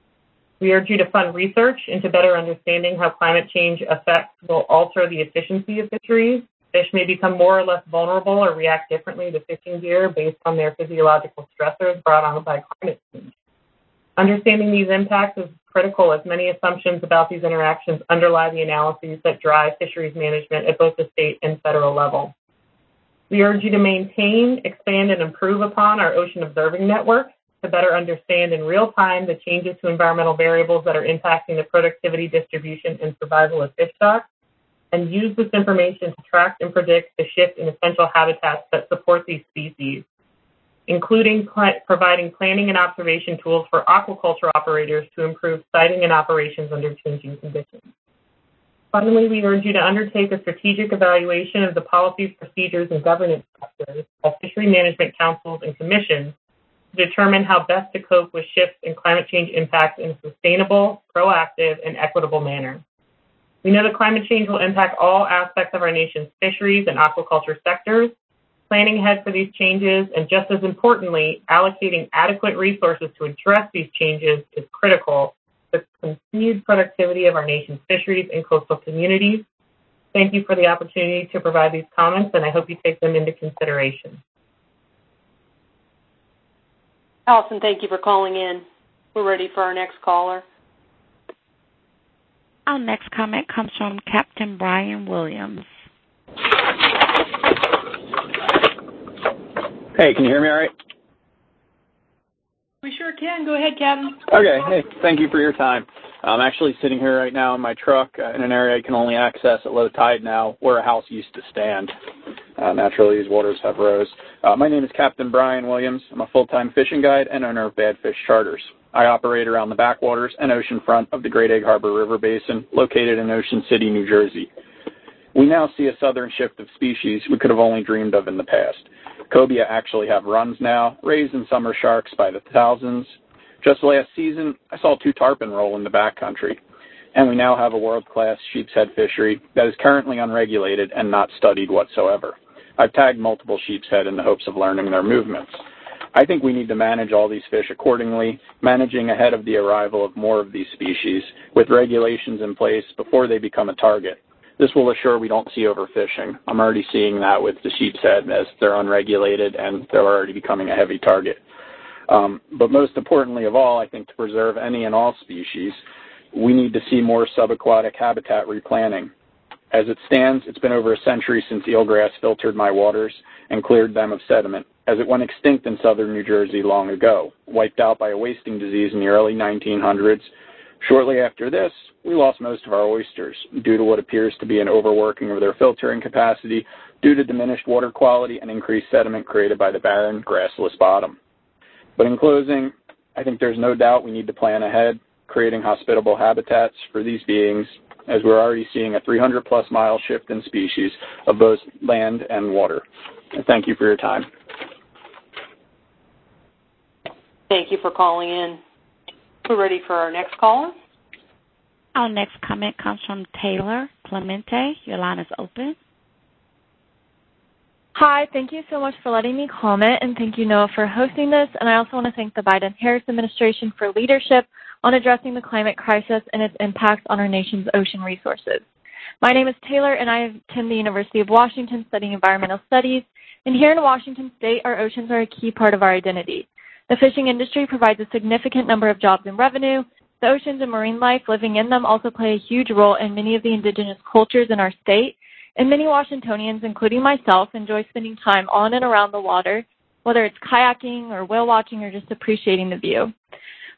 We urge you to fund research into better understanding how climate change effects will alter the efficiency of fisheries. Fish may become more or less vulnerable or react differently to fishing gear based on their physiological stressors brought on by climate change. Understanding these impacts is critical as many assumptions about these interactions underlie the analyses that drive fisheries management at both the state and federal level. We urge you to maintain, expand, and improve upon our ocean observing network to better understand in real time the changes to environmental variables that are impacting the productivity, distribution, and survival of fish stocks, and use this information to track and predict the shift in essential habitats that support these species, including pl- providing planning and observation tools for aquaculture operators to improve siting and operations under changing conditions. Finally, we urge you to undertake a strategic evaluation of the policies, procedures, and governance structures of fishery management councils and commissions to determine how best to cope with shifts in climate change impacts in a sustainable, proactive, and equitable manner. We know that climate change will impact all aspects of our nation's fisheries and aquaculture sectors. Planning ahead for these changes, and just as importantly, allocating adequate resources to address these changes is critical to the continued productivity of our nation's fisheries and coastal communities. Thank you for the opportunity to provide these comments, and I hope you take them into consideration. Allison, thank you for calling in. We're ready for our next caller. Our next comment comes from Captain Brian Williams. Hey, can you hear me all right? We sure can. Go ahead, Captain. Okay. Hey, thank you for your time. I'm actually sitting here right now in my truck uh, in an area I can only access at low tide now, where a house used to stand. Uh, naturally, these waters have rose. Uh, my name is Captain Brian Williams. I'm a full-time fishing guide and owner of Badfish Charters. I operate around the backwaters and oceanfront of the Great Egg Harbor River Basin, located in Ocean City, New Jersey. We now see a southern shift of species we could have only dreamed of in the past. Cobia actually have runs now, raised in summer sharks by the thousands. Just last season, I saw two tarpon roll in the backcountry. And we now have a world-class sheepshead fishery that is currently unregulated and not studied whatsoever. I've tagged multiple sheepshead in the hopes of learning their movements. I think we need to manage all these fish accordingly, managing ahead of the arrival of more of these species, with regulations in place before they become a target. This will assure we don't see overfishing. I'm already seeing that with the sheepshead as they're unregulated and they're already becoming a heavy target. Um, but most importantly of all, I think to preserve any and all species, we need to see more subaquatic habitat replanting. As it stands, it's been over a century since eelgrass filtered my waters and cleared them of sediment, as it went extinct in southern New Jersey long ago, wiped out by a wasting disease in the early nineteen hundreds. Shortly after this, we lost most of our oysters due to what appears to be an overworking of their filtering capacity due to diminished water quality and increased sediment created by the barren, grassless bottom. But in closing, I think there's no doubt we need to plan ahead, creating hospitable habitats for these beings, as we're already seeing a three hundred plus mile shift in species of both land and water. And thank you for your time. Thank you for calling in. We're ready for our next caller. Our next comment comes from Taylor Clemente. Your line is open. Hi, thank you so much for letting me comment, and thank you, NOAA, for hosting this. And I also want to thank the Biden-Harris administration for leadership on addressing the climate crisis and its impacts on our nation's ocean resources. My name is Taylor, and I attend the University of Washington studying environmental studies. And here in Washington State, our oceans are a key part of our identity. The fishing industry provides a significant number of jobs and revenue. The oceans and marine life living in them also play a huge role in many of the indigenous cultures in our state. And many Washingtonians, including myself, enjoy spending time on and around the water, whether it's kayaking or whale watching or just appreciating the view.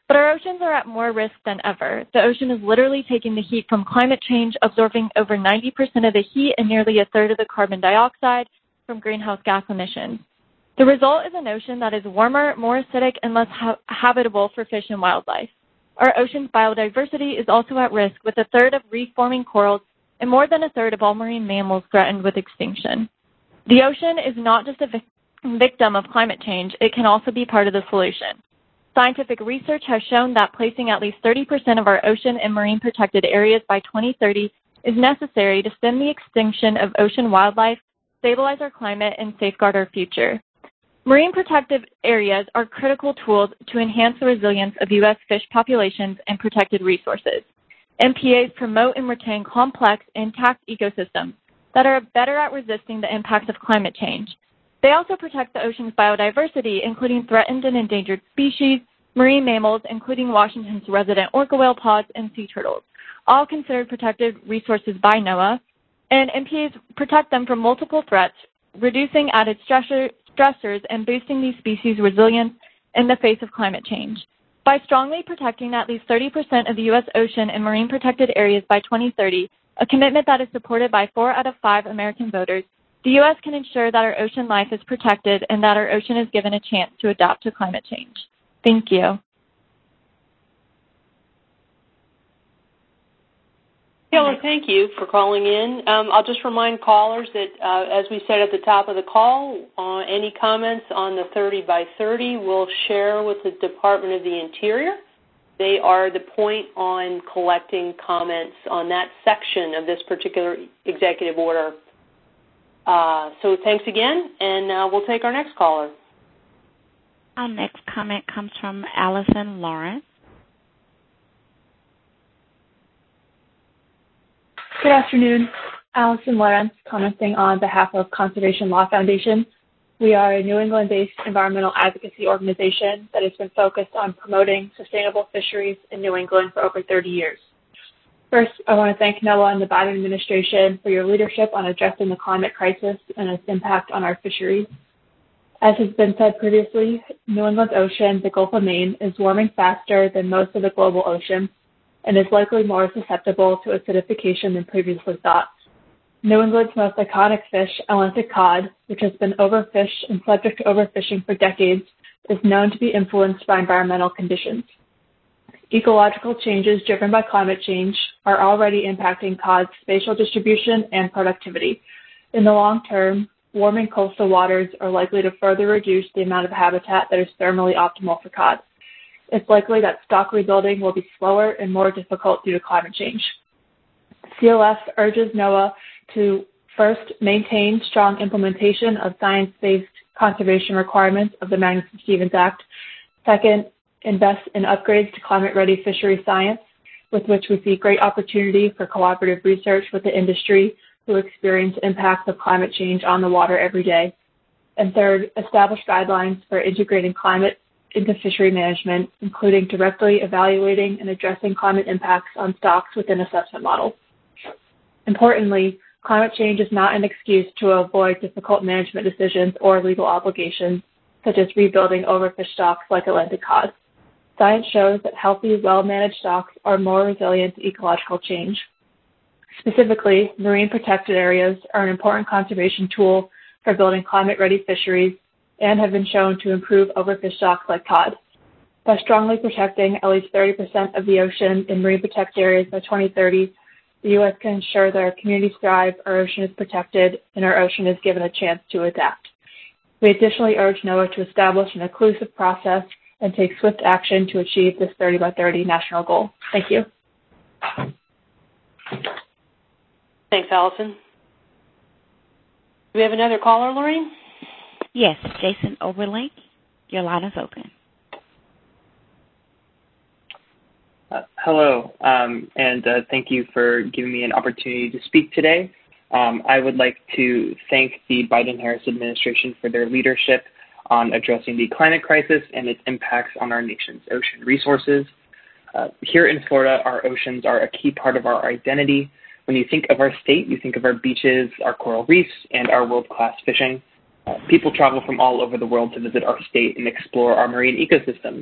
But our oceans are at more risk than ever. The ocean is literally taking the heat from climate change, absorbing over ninety percent of the heat and nearly a third of the carbon dioxide from greenhouse gas emissions. The result is an ocean that is warmer, more acidic, and less ha- habitable for fish and wildlife. Our ocean's biodiversity is also at risk, with a third of reef-forming corals and more than a third of all marine mammals threatened with extinction. The ocean is not just a vi- victim of climate change, it can also be part of the solution. Scientific research has shown that placing at least thirty percent of our ocean in marine protected areas by twenty thirty is necessary to stem the extinction of ocean wildlife, stabilize our climate, and safeguard our future. Marine protected areas are critical tools to enhance the resilience of U S fish populations and protected resources. M P As promote and retain complex, intact ecosystems that are better at resisting the impacts of climate change. They also protect the ocean's biodiversity, including threatened and endangered species, marine mammals, including Washington's resident orca whale pods and sea turtles, all considered protected resources by NOAA, and M P As protect them from multiple threats, reducing added stressor, stressors and boosting these species' resilience in the face of climate change. By strongly protecting at least thirty percent of the U S ocean and marine protected areas by twenty thirty, a commitment that is supported by four out of five American voters, the U S can ensure that our ocean life is protected and that our ocean is given a chance to adapt to climate change. Thank you. Taylor, thank you for calling in. Um, I'll just remind callers that, uh, as we said at the top of the call, uh, any comments on the thirty by thirty we'll share with the Department of the Interior. They are the point on collecting comments on that section of this particular executive order. Uh, so thanks again, and uh, we'll take our next caller. Our next comment comes from Allison Lawrence. Good afternoon. Allison Lawrence, commenting on behalf of Conservation Law Foundation. We are a New England-based environmental advocacy organization that has been focused on promoting sustainable fisheries in New England for over thirty years. First, I want to thank NOAA and the Biden administration for your leadership on addressing the climate crisis and its impact on our fisheries. As has been said previously, New England's ocean, the Gulf of Maine, is warming faster than most of the global ocean and is likely more susceptible to acidification than previously thought. New England's most iconic fish, Atlantic cod, which has been overfished and subject to overfishing for decades, is known to be influenced by environmental conditions. Ecological changes driven by climate change are already impacting cod's spatial distribution and productivity. In the long term, warming coastal waters are likely to further reduce the amount of habitat that is thermally optimal for cod. It's likely that stock rebuilding will be slower and more difficult due to climate change. C L F urges NOAA to first maintain strong implementation of science-based conservation requirements of the Magnuson-Stevens Act. Second, invest in upgrades to climate-ready fishery science, with which we see great opportunity for collaborative research with the industry who experience impacts of climate change on the water every day. And third, establish guidelines for integrating climate into fishery management, including directly evaluating and addressing climate impacts on stocks within assessment models. Importantly, climate change is not an excuse to avoid difficult management decisions or legal obligations, such as rebuilding overfished stocks like Atlantic cod. Science shows that healthy, well-managed stocks are more resilient to ecological change. Specifically, marine protected areas are an important conservation tool for building climate-ready fisheries and have been shown to improve overfished stocks like cod. By strongly protecting at least thirty percent of the ocean in marine protected areas by twenty thirty, the U S can ensure that our communities thrive, our ocean is protected, and our ocean is given a chance to adapt. We additionally urge NOAA to establish an inclusive process and take swift action to achieve this thirty by thirty national goal. Thank you. Thanks, Allison. Do we have another caller, Lorraine? Yes, Jason Oberlink. Your line is open. Uh, hello, um, and uh, thank you for giving me an opportunity to speak today. Um, I would like to thank the Biden-Harris administration for their leadership on addressing the climate crisis and its impacts on our nation's ocean resources. Uh, here in Florida, our oceans are a key part of our identity. When you think of our state, you think of our beaches, our coral reefs, and our world-class fishing. Uh, people travel from all over the world to visit our state and explore our marine ecosystems.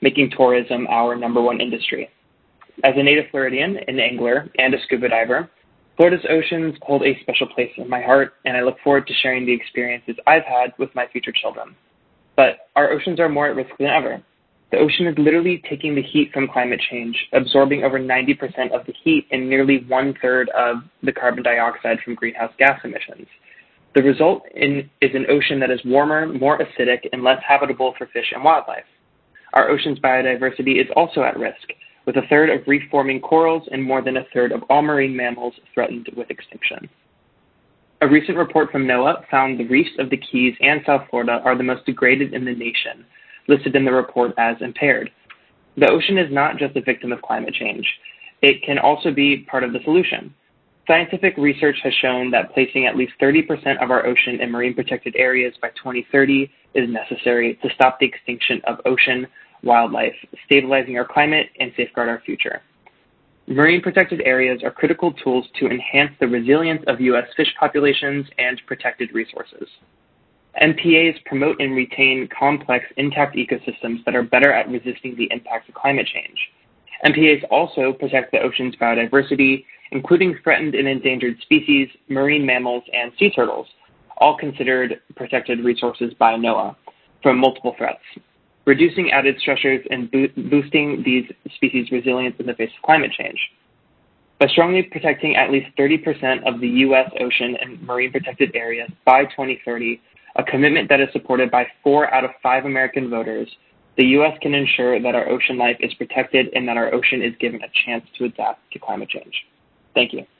making tourism our number one industry. As a native Floridian, an angler, and a scuba diver, Florida's oceans hold a special place in my heart, and I look forward to sharing the experiences I've had with my future children. But our oceans are more at risk than ever. The ocean is literally taking the heat from climate change, absorbing over ninety percent of the heat and nearly one-third of the carbon dioxide from greenhouse gas emissions. The result in, is an ocean that is warmer, more acidic, and less habitable for fish and wildlife. Our ocean's biodiversity is also at risk, with a third of reef-forming corals and more than a third of all marine mammals threatened with extinction. A recent report from NOAA found the reefs of the Keys and South Florida are the most degraded in the nation, listed in the report as impaired. The ocean is not just a victim of climate change. It can also be part of the solution. Scientific research has shown that placing at least thirty percent of our ocean in marine protected areas by twenty thirty is necessary to stop the extinction of ocean wildlife, stabilizing our climate, and safeguard our future. Marine protected areas are critical tools to enhance the resilience of U S fish populations and protected resources. M P As promote and retain complex, intact ecosystems that are better at resisting the impacts of climate change. M P As also protect the ocean's biodiversity, including threatened and endangered species, marine mammals, and sea turtles, all considered protected resources by NOAA, from multiple threats, reducing added stressors and bo- boosting these species' resilience in the face of climate change. By strongly protecting at least thirty percent of the U S ocean and marine protected areas by twenty thirty, a commitment that is supported by four out of five American voters, the U S can ensure that our ocean life is protected and that our ocean is given a chance to adapt to climate change. Thank you.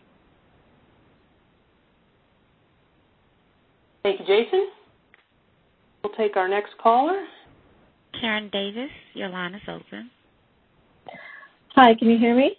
Thank you, Jason. We'll take our next caller. Karen Davis, your line is open. Hi, can you hear me?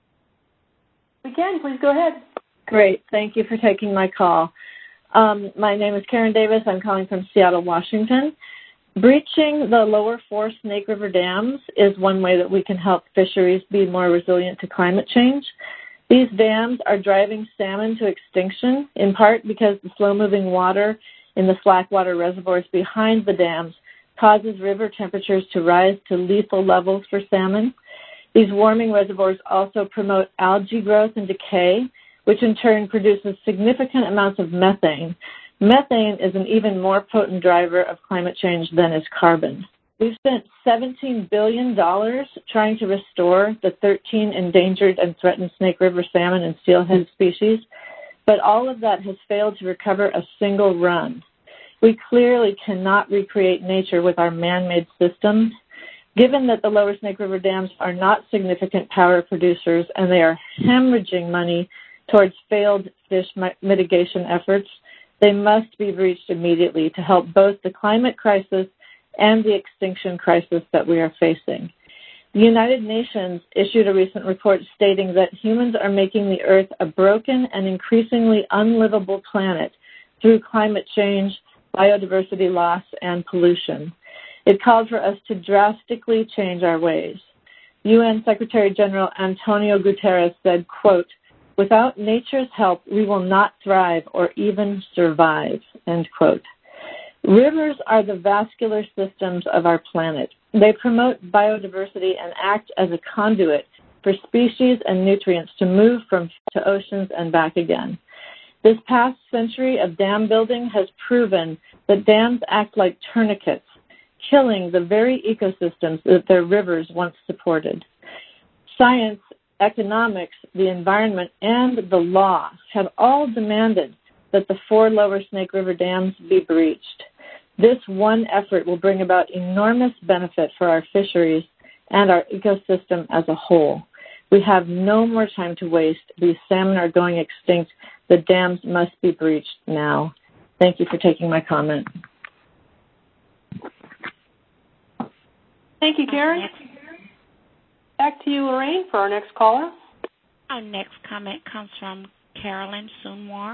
We can. Please go ahead. Great. Thank you for taking my call. Um, my name is Karen Davis. I'm calling from Seattle, Washington. Breaching the lower four Snake River dams is one way that we can help fisheries be more resilient to climate change. These dams are driving salmon to extinction, in part because the slow-moving water in the slackwater reservoirs behind the dams causes river temperatures to rise to lethal levels for salmon. These warming reservoirs also promote algae growth and decay, which in turn produces significant amounts of methane. Methane is an even more potent driver of climate change than is carbon. We've spent seventeen billion dollars trying to restore the thirteen endangered and threatened Snake River salmon and steelhead species, but all of that has failed to recover a single run. We clearly cannot recreate nature with our man-made systems. Given that the lower Snake River dams are not significant power producers and they are hemorrhaging money towards failed fish mitigation efforts, they must be breached immediately to help both the climate crisis and the extinction crisis that we are facing. The United Nations issued a recent report stating that humans are making the Earth a broken and increasingly unlivable planet through climate change, biodiversity loss, and pollution. It called for us to drastically change our ways. U N Secretary General Antonio Guterres said, quote, "Without nature's help, we will not thrive or even survive," end quote. Rivers are the vascular systems of our planet. They promote biodiversity and act as a conduit for species and nutrients to move from to oceans and back again. This past century of dam building has proven that dams act like tourniquets, killing the very ecosystems that their rivers once supported. Science, economics, the environment, and the law have all demanded that the four lower Snake River dams be breached. This one effort will bring about enormous benefit for our fisheries and our ecosystem as a whole. We have no more time to waste. These salmon are going extinct. The dams must be breached now. Thank you for taking my comment. Thank you, Karen. Back to you, Lorraine, for our next caller. Our next comment comes from Carolyn Sunwar.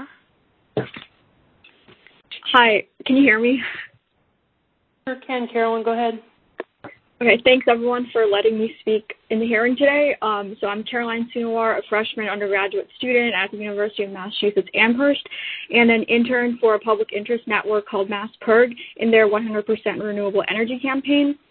Hi, can you hear me? Sure can, Carolyn. Go ahead. Okay, thanks everyone for letting me speak in the hearing today. Um, so I'm Caroline Sunwar, a freshman undergraduate student at the University of Massachusetts Amherst, and an intern for a public interest network called MassPurg in their one hundred percent renewable energy campaign.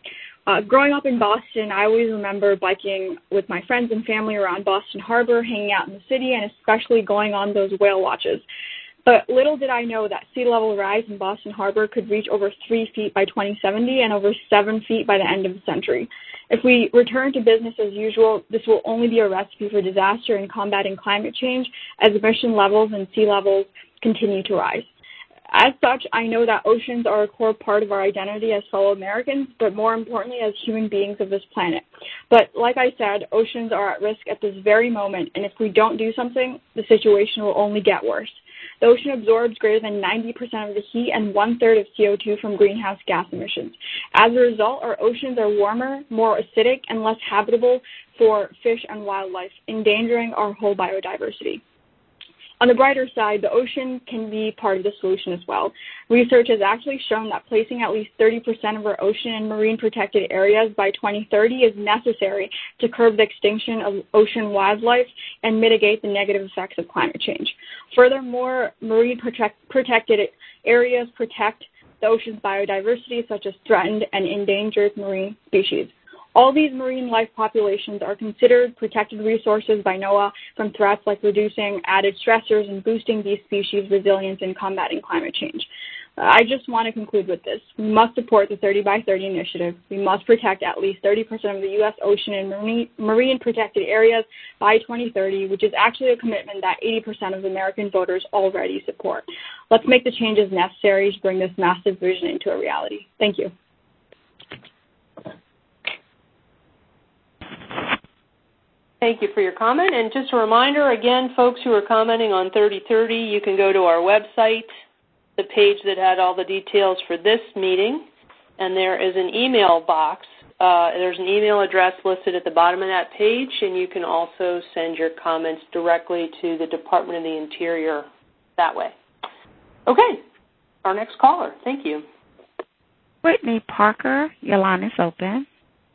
Uh, growing up in Boston, I always remember biking with my friends and family around Boston Harbor, hanging out in the city, and especially going on those whale watches. But little did I know that sea level rise in Boston Harbor could reach over three feet by twenty seventy and over seven feet by the end of the century. If we return to business as usual, this will only be a recipe for disaster in combating climate change as emission levels and sea levels continue to rise. As such, I know that oceans are a core part of our identity as fellow Americans, but more importantly, as human beings of this planet. But like I said, oceans are at risk at this very moment, and if we don't do something, the situation will only get worse. The ocean absorbs greater than ninety percent of the heat and one-third of C O two from greenhouse gas emissions. As a result, our oceans are warmer, more acidic, and less habitable for fish and wildlife, endangering our whole biodiversity. On the brighter side, the ocean can be part of the solution as well. Research has actually shown that placing at least thirty percent of our ocean and marine protected areas by twenty thirty is necessary to curb the extinction of ocean wildlife and mitigate the negative effects of climate change. Furthermore, marine protect, protected areas protect the ocean's biodiversity, such as threatened and endangered marine species. All these marine life populations are considered protected resources by NOAA from threats like reducing added stressors and boosting these species' resilience in combating climate change. Uh, I just want to conclude with this. We must support the thirty by thirty initiative. We must protect at least thirty percent of the U S ocean and marine, marine protected areas by twenty thirty, which is actually a commitment that eighty percent of American voters already support. Let's make the changes necessary to bring this massive vision into a reality. Thank you. Thank you for your comment. And just a reminder, again, folks who are commenting on thirty thirty, you can go to our website, the page that had all the details for this meeting, and there is an email box. Uh, there's an email address listed at the bottom of that page, and you can also send your comments directly to the Department of the Interior that way. Okay, our next caller. Thank you. Brittany Parker, your line is open.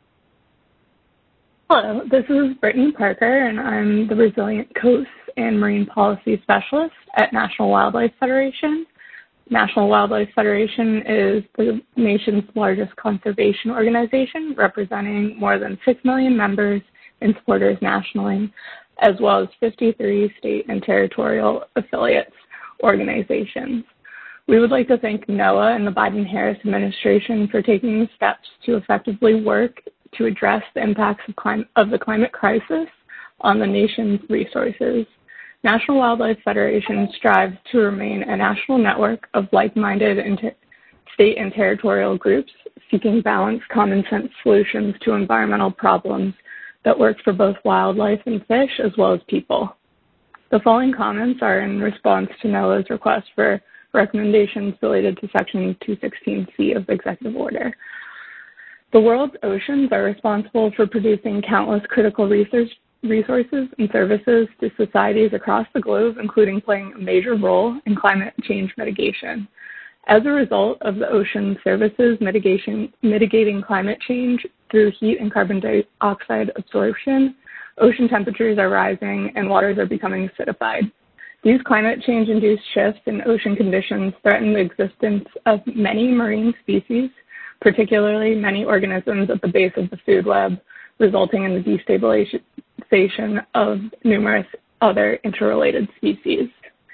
Hello, this is Brittany Parker, and I'm the Resilient Coasts and Marine Policy Specialist at National Wildlife Federation. National Wildlife Federation is the nation's largest conservation organization, representing more than six million members and supporters nationally, as well as fifty-three state and territorial affiliates organizations. We would like to thank NOAA and the Biden-Harris administration for taking the steps to effectively work to address the impacts of, clim- of the climate crisis on the nation's resources. National Wildlife Federation strives to remain a national network of like-minded inter- state and territorial groups seeking balanced, common-sense solutions to environmental problems that work for both wildlife and fish as well as people. The following comments are in response to NOAA's request for recommendations related to Section two sixteen C of the Executive Order. The world's oceans are responsible for producing countless critical research, resources and services to societies across the globe, including playing a major role in climate change mitigation. As a result of the ocean services mitigation, mitigating climate change through heat and carbon dioxide absorption, ocean temperatures are rising and waters are becoming acidified. These climate change-induced shifts in ocean conditions threaten the existence of many marine species, particularly many organisms at the base of the food web, resulting in the destabilization of numerous other interrelated species.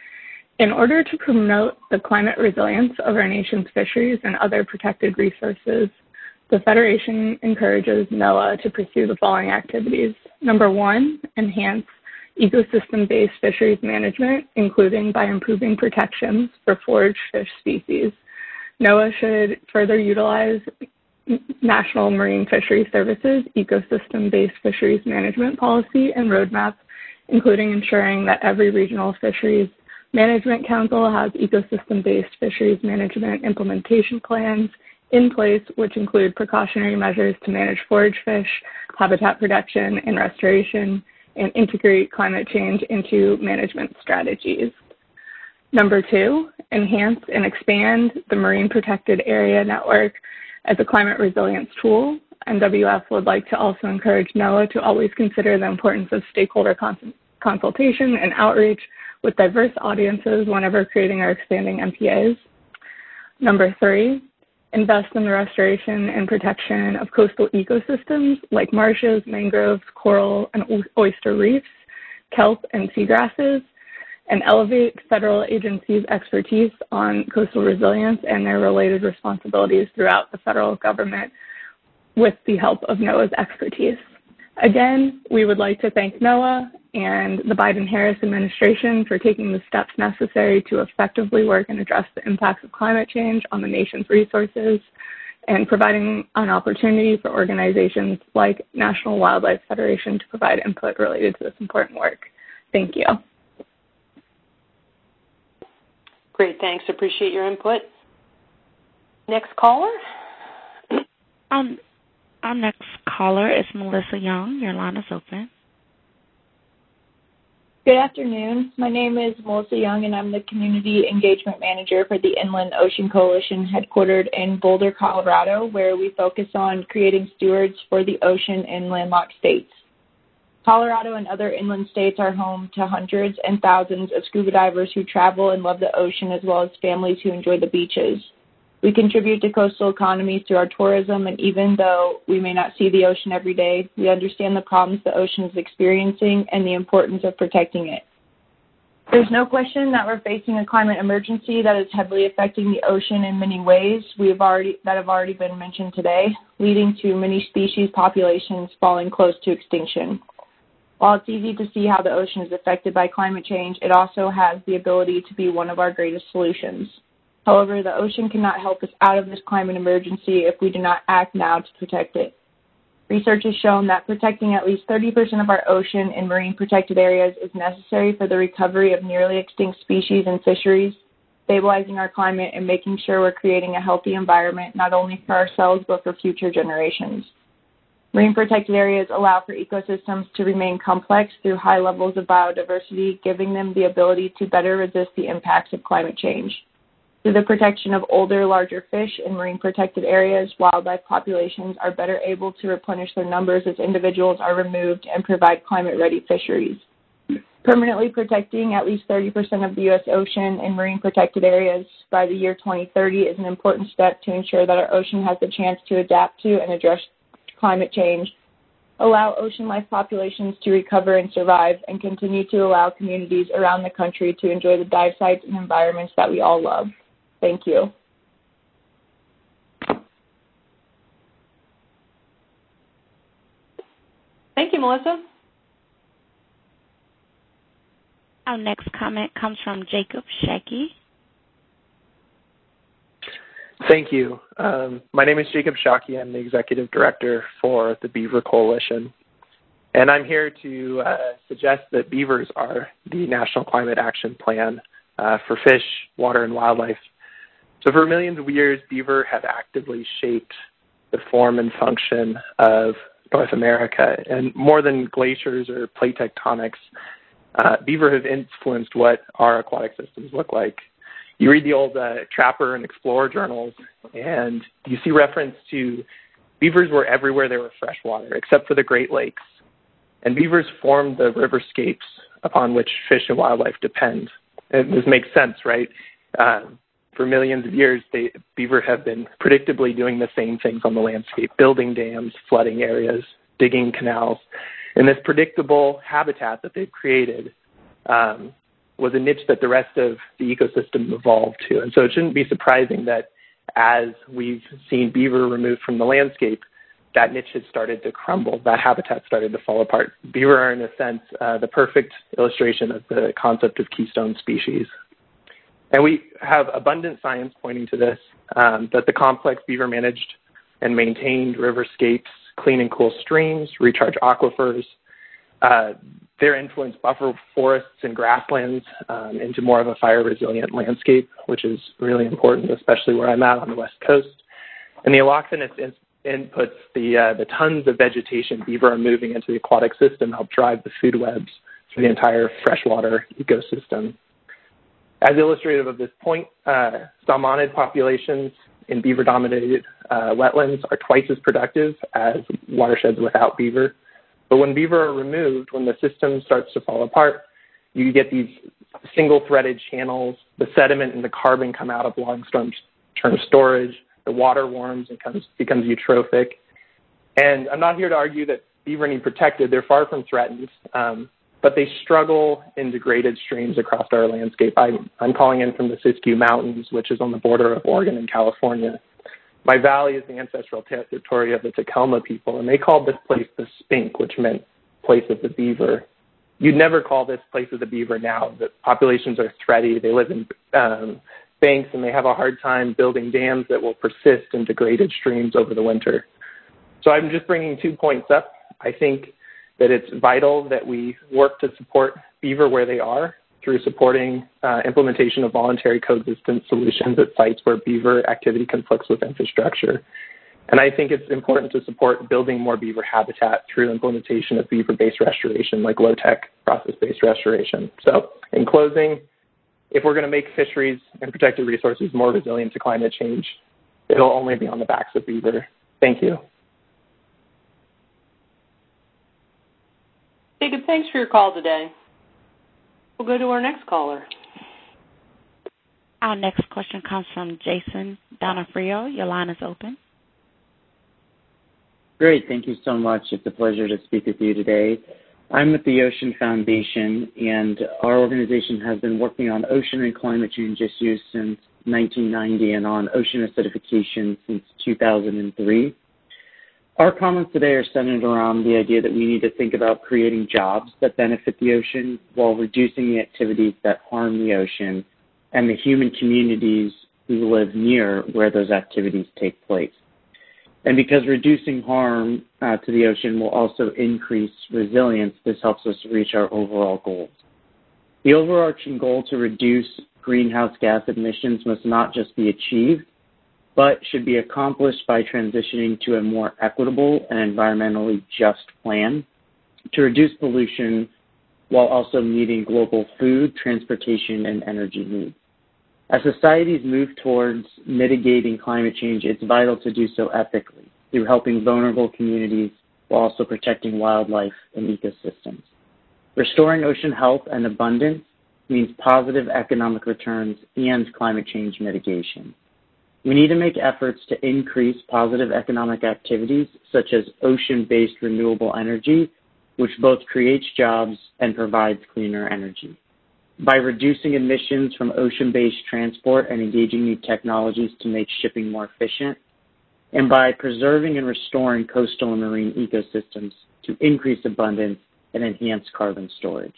In order to promote the climate resilience of our nation's fisheries and other protected resources, the Federation encourages NOAA to pursue the following activities. Number one, enhance ecosystem-based fisheries management, including by improving protections for forage fish species. NOAA should further utilize National Marine Fisheries Services ecosystem-based fisheries management policy and roadmap, including ensuring that every regional fisheries management council has ecosystem-based fisheries management implementation plans in place, which include precautionary measures to manage forage fish, habitat protection and restoration, and integrate climate change into management strategies. Number two, enhance and expand the Marine Protected Area Network as a climate resilience tool. N W F would like to also encourage NOAA to always consider the importance of stakeholder cons- consultation and outreach with diverse audiences whenever creating or expanding M P As. Number three, invest in the restoration and protection of coastal ecosystems like marshes, mangroves, coral, and oyster reefs, kelp, and seagrasses, and elevate federal agencies' expertise on coastal resilience and their related responsibilities throughout the federal government with the help of NOAA's expertise. Again, we would like to thank NOAA and the Biden-Harris administration for taking the steps necessary to effectively work and address the impacts of climate change on the nation's resources and providing an opportunity for organizations like National Wildlife Federation to provide input related to this important work. Thank you. Great, thanks. Appreciate your input. Next caller. Um, our next caller is Melissa Young. Your line is open. Good afternoon. My name is Melissa Young, and I'm the Community Engagement Manager for the Inland Ocean Coalition headquartered in Boulder, Colorado, where we focus on creating stewards for the ocean in landlocked states. Colorado and other inland states are home to hundreds and thousands of scuba divers who travel and love the ocean, as well as families who enjoy the beaches. We contribute to coastal economies through our tourism, and even though we may not see the ocean every day, we understand the problems the ocean is experiencing and the importance of protecting it. There's no question that we're facing a climate emergency that is heavily affecting the ocean in many ways we have already, that have already been mentioned today, leading to many species populations falling close to extinction. While it's easy to see how the ocean is affected by climate change, it also has the ability to be one of our greatest solutions. However, the ocean cannot help us out of this climate emergency if we do not act now to protect it. Research has shown that protecting at least thirty percent of our ocean and marine protected areas is necessary for the recovery of nearly extinct species and fisheries, stabilizing our climate, and making sure we're creating a healthy environment not only for ourselves but for future generations. Marine protected areas allow for ecosystems to remain complex through high levels of biodiversity, giving them the ability to better resist the impacts of climate change. Through the protection of older, larger fish in marine protected areas, wildlife populations are better able to replenish their numbers as individuals are removed and provide climate-ready fisheries. Permanently protecting at least thirty percent of the U S ocean in marine protected areas by the year twenty thirty is an important step to ensure that our ocean has the chance to adapt to and address climate change, allow ocean life populations to recover and survive, and continue to allow communities around the country to enjoy the dive sites and environments that we all love. Thank you. Thank you, Melissa. Our next comment comes from Jacob Shackey. Thank you. Um, my name is Jacob Shockey. I'm the Executive Director for the Beaver Coalition. And I'm here to uh, suggest that beavers are the National Climate Action Plan uh, for fish, water, and wildlife. So for millions of years, beaver have actively shaped the form and function of North America. And more than glaciers or plate tectonics, uh, beaver have influenced what our aquatic systems look like. You read the old uh, Trapper and Explorer journals, and you see reference to beavers were everywhere there were freshwater, except for the Great Lakes. And beavers formed the riverscapes upon which fish and wildlife depend. And this makes sense, right? Uh, for millions of years, they, beaver have been predictably doing the same things on the landscape, building dams, flooding areas, digging canals. And this predictable habitat that they've created um, was a niche that the rest of the ecosystem evolved to. And so it shouldn't be surprising that as we've seen beaver removed from the landscape, that niche has started to crumble, that habitat started to fall apart. Beaver are, in a sense, uh, the perfect illustration of the concept of keystone species. And we have abundant science pointing to this, um, that the complex beaver managed and maintained riverscapes, clean and cool streams, recharge aquifers. Uh, their influence buffer forests and grasslands um, into more of a fire-resilient landscape, which is really important, especially where I'm at on the West Coast. And the allochthonous in- inputs, the, uh, the tons of vegetation beaver are moving into the aquatic system help drive the food webs through the entire freshwater ecosystem. As illustrative of this point, uh, salmonid populations in beaver-dominated uh, wetlands are twice as productive as watersheds without beaver. But when beaver are removed, when the system starts to fall apart, you get these single-threaded channels. The sediment and the carbon come out of long-term storage. the water warms and becomes, becomes eutrophic. And I'm not here to argue that beaver need protected. They're far from threatened, um, but they struggle in degraded streams across our landscape. I'm, I'm calling in from the Siskiyou Mountains, which is on the border of Oregon and California. My valley is the ancestral territory of the Tacoma people, and they called this place the Spink, which meant place of the beaver. You'd never call this place of the beaver now. The populations are thready. They live in um, banks, and they have a hard time building dams that will persist in degraded streams over the winter. So I'm just bringing two points up. I think that it's vital that we work to support beaver where they are through supporting uh, implementation of voluntary coexistence solutions at sites where beaver activity conflicts with infrastructure. And I think it's important to support building more beaver habitat through implementation of beaver-based restoration, like low-tech process-based restoration. So in closing, if we're going to make fisheries and protected resources more resilient to climate change, it'll only be on the backs of beaver. Thank you. Jacob, thanks for your call today. We'll go to our next caller. Our next question comes from Jason Donofrio. Your line is open. Great. Thank you so much. It's a pleasure to speak with you today. I'm with the Ocean Foundation, and our organization has been working on ocean and climate change issues since nineteen ninety and on ocean acidification since two thousand three. Our comments today are centered around the idea that we need to think about creating jobs that benefit the ocean while reducing the activities that harm the ocean and the human communities who live near where those activities take place. And because reducing harm uh, to the ocean will also increase resilience, this helps us reach our overall goals. The overarching goal to reduce greenhouse gas emissions must not just be achieved, but should be accomplished by transitioning to a more equitable and environmentally just plan to reduce pollution while also meeting global food, transportation, and energy needs. As societies move towards mitigating climate change, it's vital to do so ethically through helping vulnerable communities while also protecting wildlife and ecosystems. Restoring ocean health and abundance means positive economic returns and climate change mitigation. We need to make efforts to increase positive economic activities such as ocean-based renewable energy, which both creates jobs and provides cleaner energy. By reducing emissions from ocean-based transport and engaging new technologies to make shipping more efficient, and by preserving and restoring coastal and marine ecosystems to increase abundance and enhance carbon storage.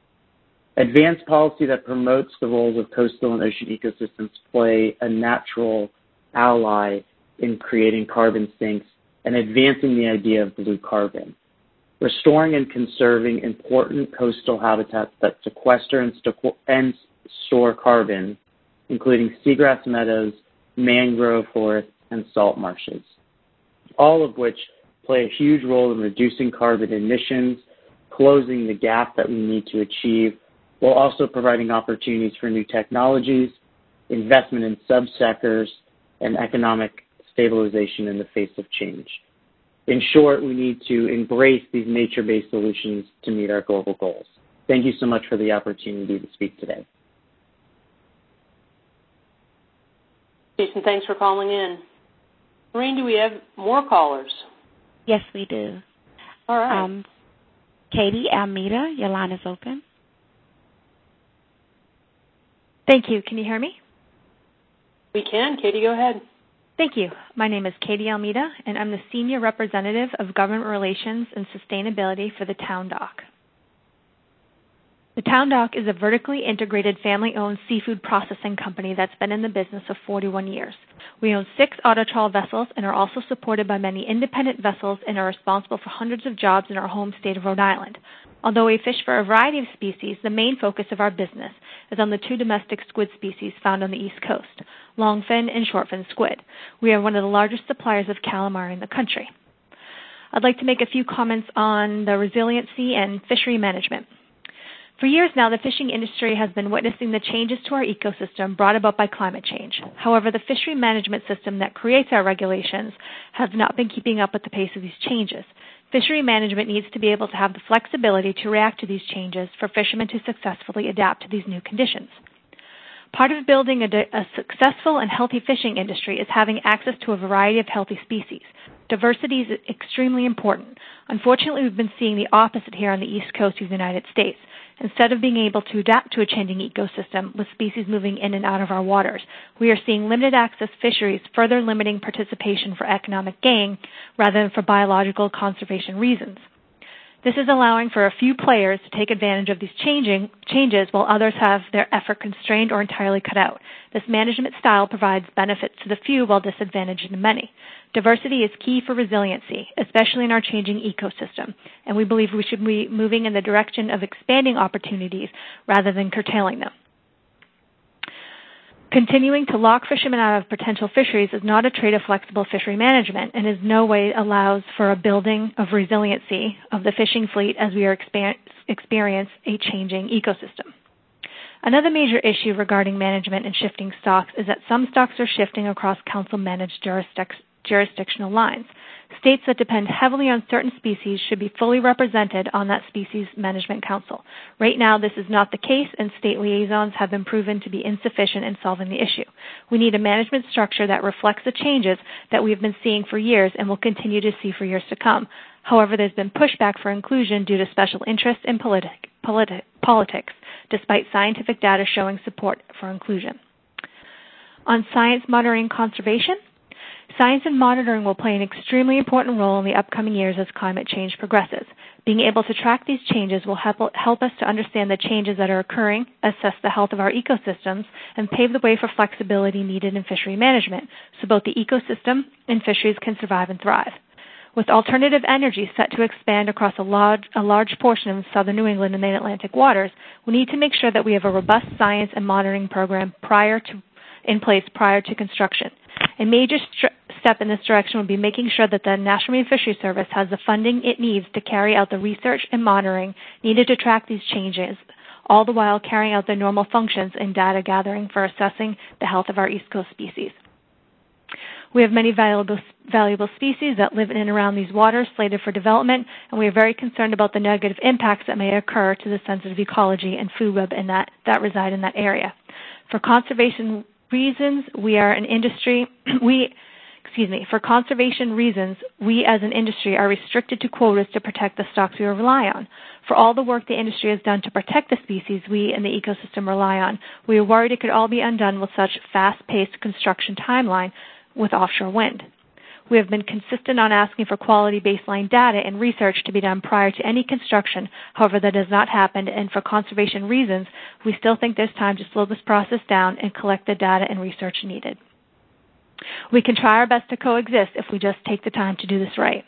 Advanced policy that promotes the roles of coastal and ocean ecosystems play a natural ally in creating carbon sinks and advancing the idea of blue carbon. Restoring and conserving important coastal habitats that sequester and, st- and store carbon, including seagrass meadows, mangrove forests, and salt marshes, all of which play a huge role in reducing carbon emissions, closing the gap that we need to achieve, while also providing opportunities for new technologies, investment in subsectors, and economic stabilization in the face of change. In short, we need to embrace these nature-based solutions to meet our global goals. Thank you so much for the opportunity to speak today. Jason, thanks for calling in. Maureen, do we have more callers? Yes, we do. All right. Um, Katie Almeida, your line is open. Thank you. Can you hear me? We can. Katie, go ahead. Thank you. My name is Katie Almeida, and I'm the Senior Representative of Government Relations and Sustainability for the Town Dock. The Town Dock is a vertically integrated family-owned seafood processing company that's been in the business of forty-one years. We own six auto trawl vessels and are also supported by many independent vessels and are responsible for hundreds of jobs in our home state of Rhode Island. Although we fish for a variety of species, the main focus of our business is on the two domestic squid species found on the East Coast, longfin and shortfin squid. We are one of the largest suppliers of calamari in the country. I'd like to make a few comments on the resiliency and fishery management. For years now, the fishing industry has been witnessing the changes to our ecosystem brought about by climate change. However, the fishery management system that creates our regulations has not been keeping up with the pace of these changes. Fishery management needs to be able to have the flexibility to react to these changes for fishermen to successfully adapt to these new conditions. Part of building a, a successful and healthy fishing industry is having access to a variety of healthy species. Diversity is extremely important. Unfortunately, we've been seeing the opposite here on the East Coast of the United States. Instead of being able to adapt to a changing ecosystem with species moving in and out of our waters, we are seeing limited access fisheries further limiting participation for economic gain rather than for biological conservation reasons. This is allowing for a few players to take advantage of these changing changes while others have their effort constrained or entirely cut out. This management style provides benefits to the few while disadvantaging the many. Diversity is key for resiliency, especially in our changing ecosystem, and we believe we should be moving in the direction of expanding opportunities rather than curtailing them. Continuing to lock fishermen out of potential fisheries is not a trait of flexible fishery management and in no way allows for a building of resiliency of the fishing fleet as we are experience, experience a changing ecosystem. Another major issue regarding management and shifting stocks is that some stocks are shifting across council-managed jurisdic- jurisdictional lines. States that depend heavily on certain species should be fully represented on that species management council. Right now, this is not the case, and state liaisons have been proven to be insufficient in solving the issue. We need a management structure that reflects the changes that we have been seeing for years and will continue to see for years to come. However, there's been pushback for inclusion due to special interests in politi- politi- politics, despite scientific data showing support for inclusion. On science monitoring conservation, science and monitoring will play an extremely important role in the upcoming years as climate change progresses. Being able to track these changes will help, help us to understand the changes that are occurring, assess the health of our ecosystems, and pave the way for flexibility needed in fishery management so both the ecosystem and fisheries can survive and thrive. With alternative energy set to expand across a large, a large portion of southern New England and mid-Atlantic waters, we need to make sure that we have a robust science and monitoring program prior to, in place prior to construction. A major st- step in this direction would be making sure that the National Marine Fisheries Service has the funding it needs to carry out the research and monitoring needed to track these changes, all the while carrying out their normal functions in data gathering for assessing the health of our East Coast species. We have many valuable, valuable species that live in and around these waters slated for development, and we are very concerned about the negative impacts that may occur to the sensitive ecology and food web in that, that reside in that area. For conservation reasons, we are an industry, we, excuse me, for conservation reasons, we as an industry are restricted to quotas to protect the stocks we rely on. For all the work the industry has done to protect the species we and the ecosystem rely on, we are worried it could all be undone with such fast-paced construction timeline with offshore wind. We have been consistent on asking for quality baseline data and research to be done prior to any construction. However, that has not happened, and for conservation reasons, we still think there's time to slow this process down and collect the data and research needed. We can try our best to coexist if we just take the time to do this right.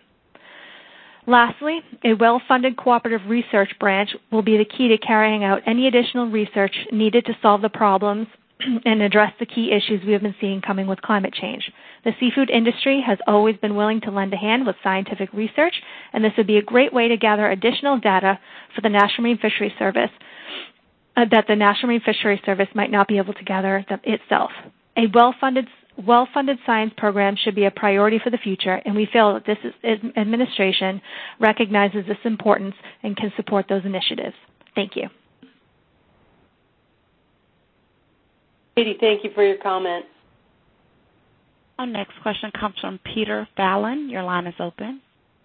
Lastly, a well-funded cooperative research branch will be the key to carrying out any additional research needed to solve the problems and address the key issues we have been seeing coming with climate change. The seafood industry has always been willing to lend a hand with scientific research, and this would be a great way to gather additional data for the National Marine Fisheries Service uh, that the National Marine Fisheries Service might not be able to gather itself. A well-funded well-funded science program should be a priority for the future, and we feel that this is, administration recognizes this importance and can support those initiatives. Thank you. Katie, thank you for your comment. Our next question comes from Peter Fallon. Your line is open.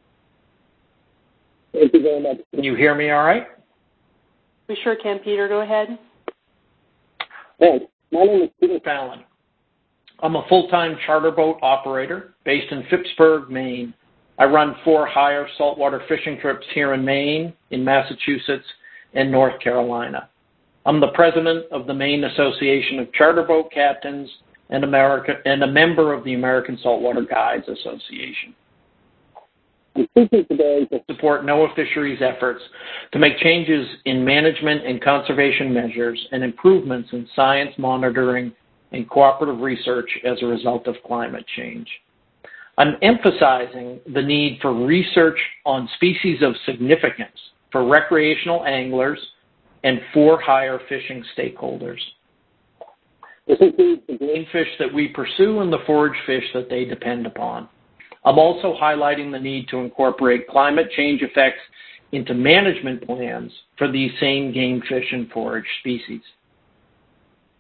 Thank you very much. Can you hear me all right? We sure can, Peter. Go ahead. Thanks. My name is Peter Fallon. I'm a full-time charter boat operator based in Phippsburg, Maine. I run four hire saltwater fishing trips here in Maine, in Massachusetts, and North Carolina. I'm the president of the Maine Association of Charter Boat Captains and, America, and a member of the American Saltwater Guides Association. I'm speaking today to support NOAA Fisheries' efforts to make changes in management and conservation measures and improvements in science monitoring and cooperative research as a result of climate change. I'm emphasizing the need for research on species of significance for recreational anglers and for-hire fishing stakeholders. This includes the game fish that we pursue and the forage fish that they depend upon. I'm also highlighting the need to incorporate climate change effects into management plans for these same game fish and forage species.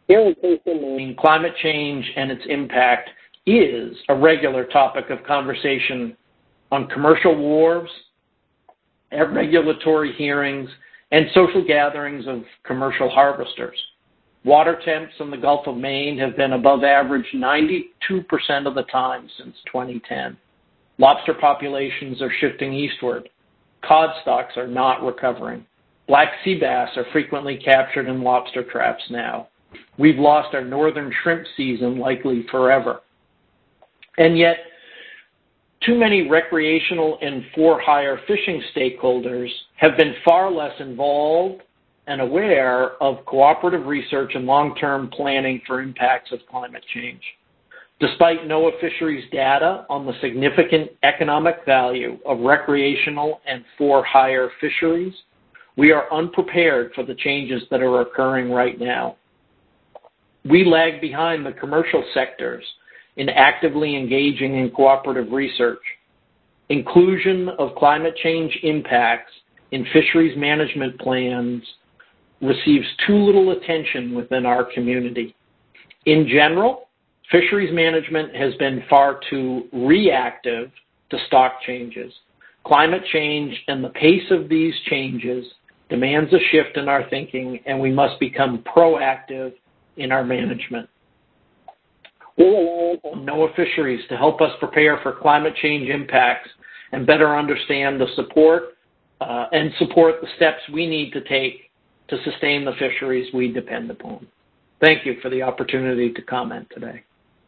Here in Case Maine, climate change and its impact is a regular topic of conversation on commercial wharves, at regulatory hearings, and social gatherings of commercial harvesters. Water temps in the Gulf of Maine have been above average ninety-two percent of the time since twenty ten. Lobster populations are shifting eastward. Cod stocks are not recovering. Black sea bass are frequently captured in lobster traps now. We've lost our northern shrimp season likely forever. And yet, too many recreational and for-hire fishing stakeholders have been far less involved and aware of cooperative research and long-term planning for impacts of climate change. Despite NOAA Fisheries data on the significant economic value of recreational and for-hire fisheries, we are unprepared for the changes that are occurring right now. We lag behind the commercial sectors in actively engaging in cooperative research. Inclusion of climate change impacts in fisheries management plans receives too little attention within our community. In general, fisheries management has been far too reactive to stock changes. Climate change and the pace of these changes demands a shift in our thinking, and we must become proactive in our management. We rely on NOAA Fisheries to help us prepare for climate change impacts and better understand the support uh, and support the steps we need to take to sustain the fisheries we depend upon. Thank you for the opportunity to comment today.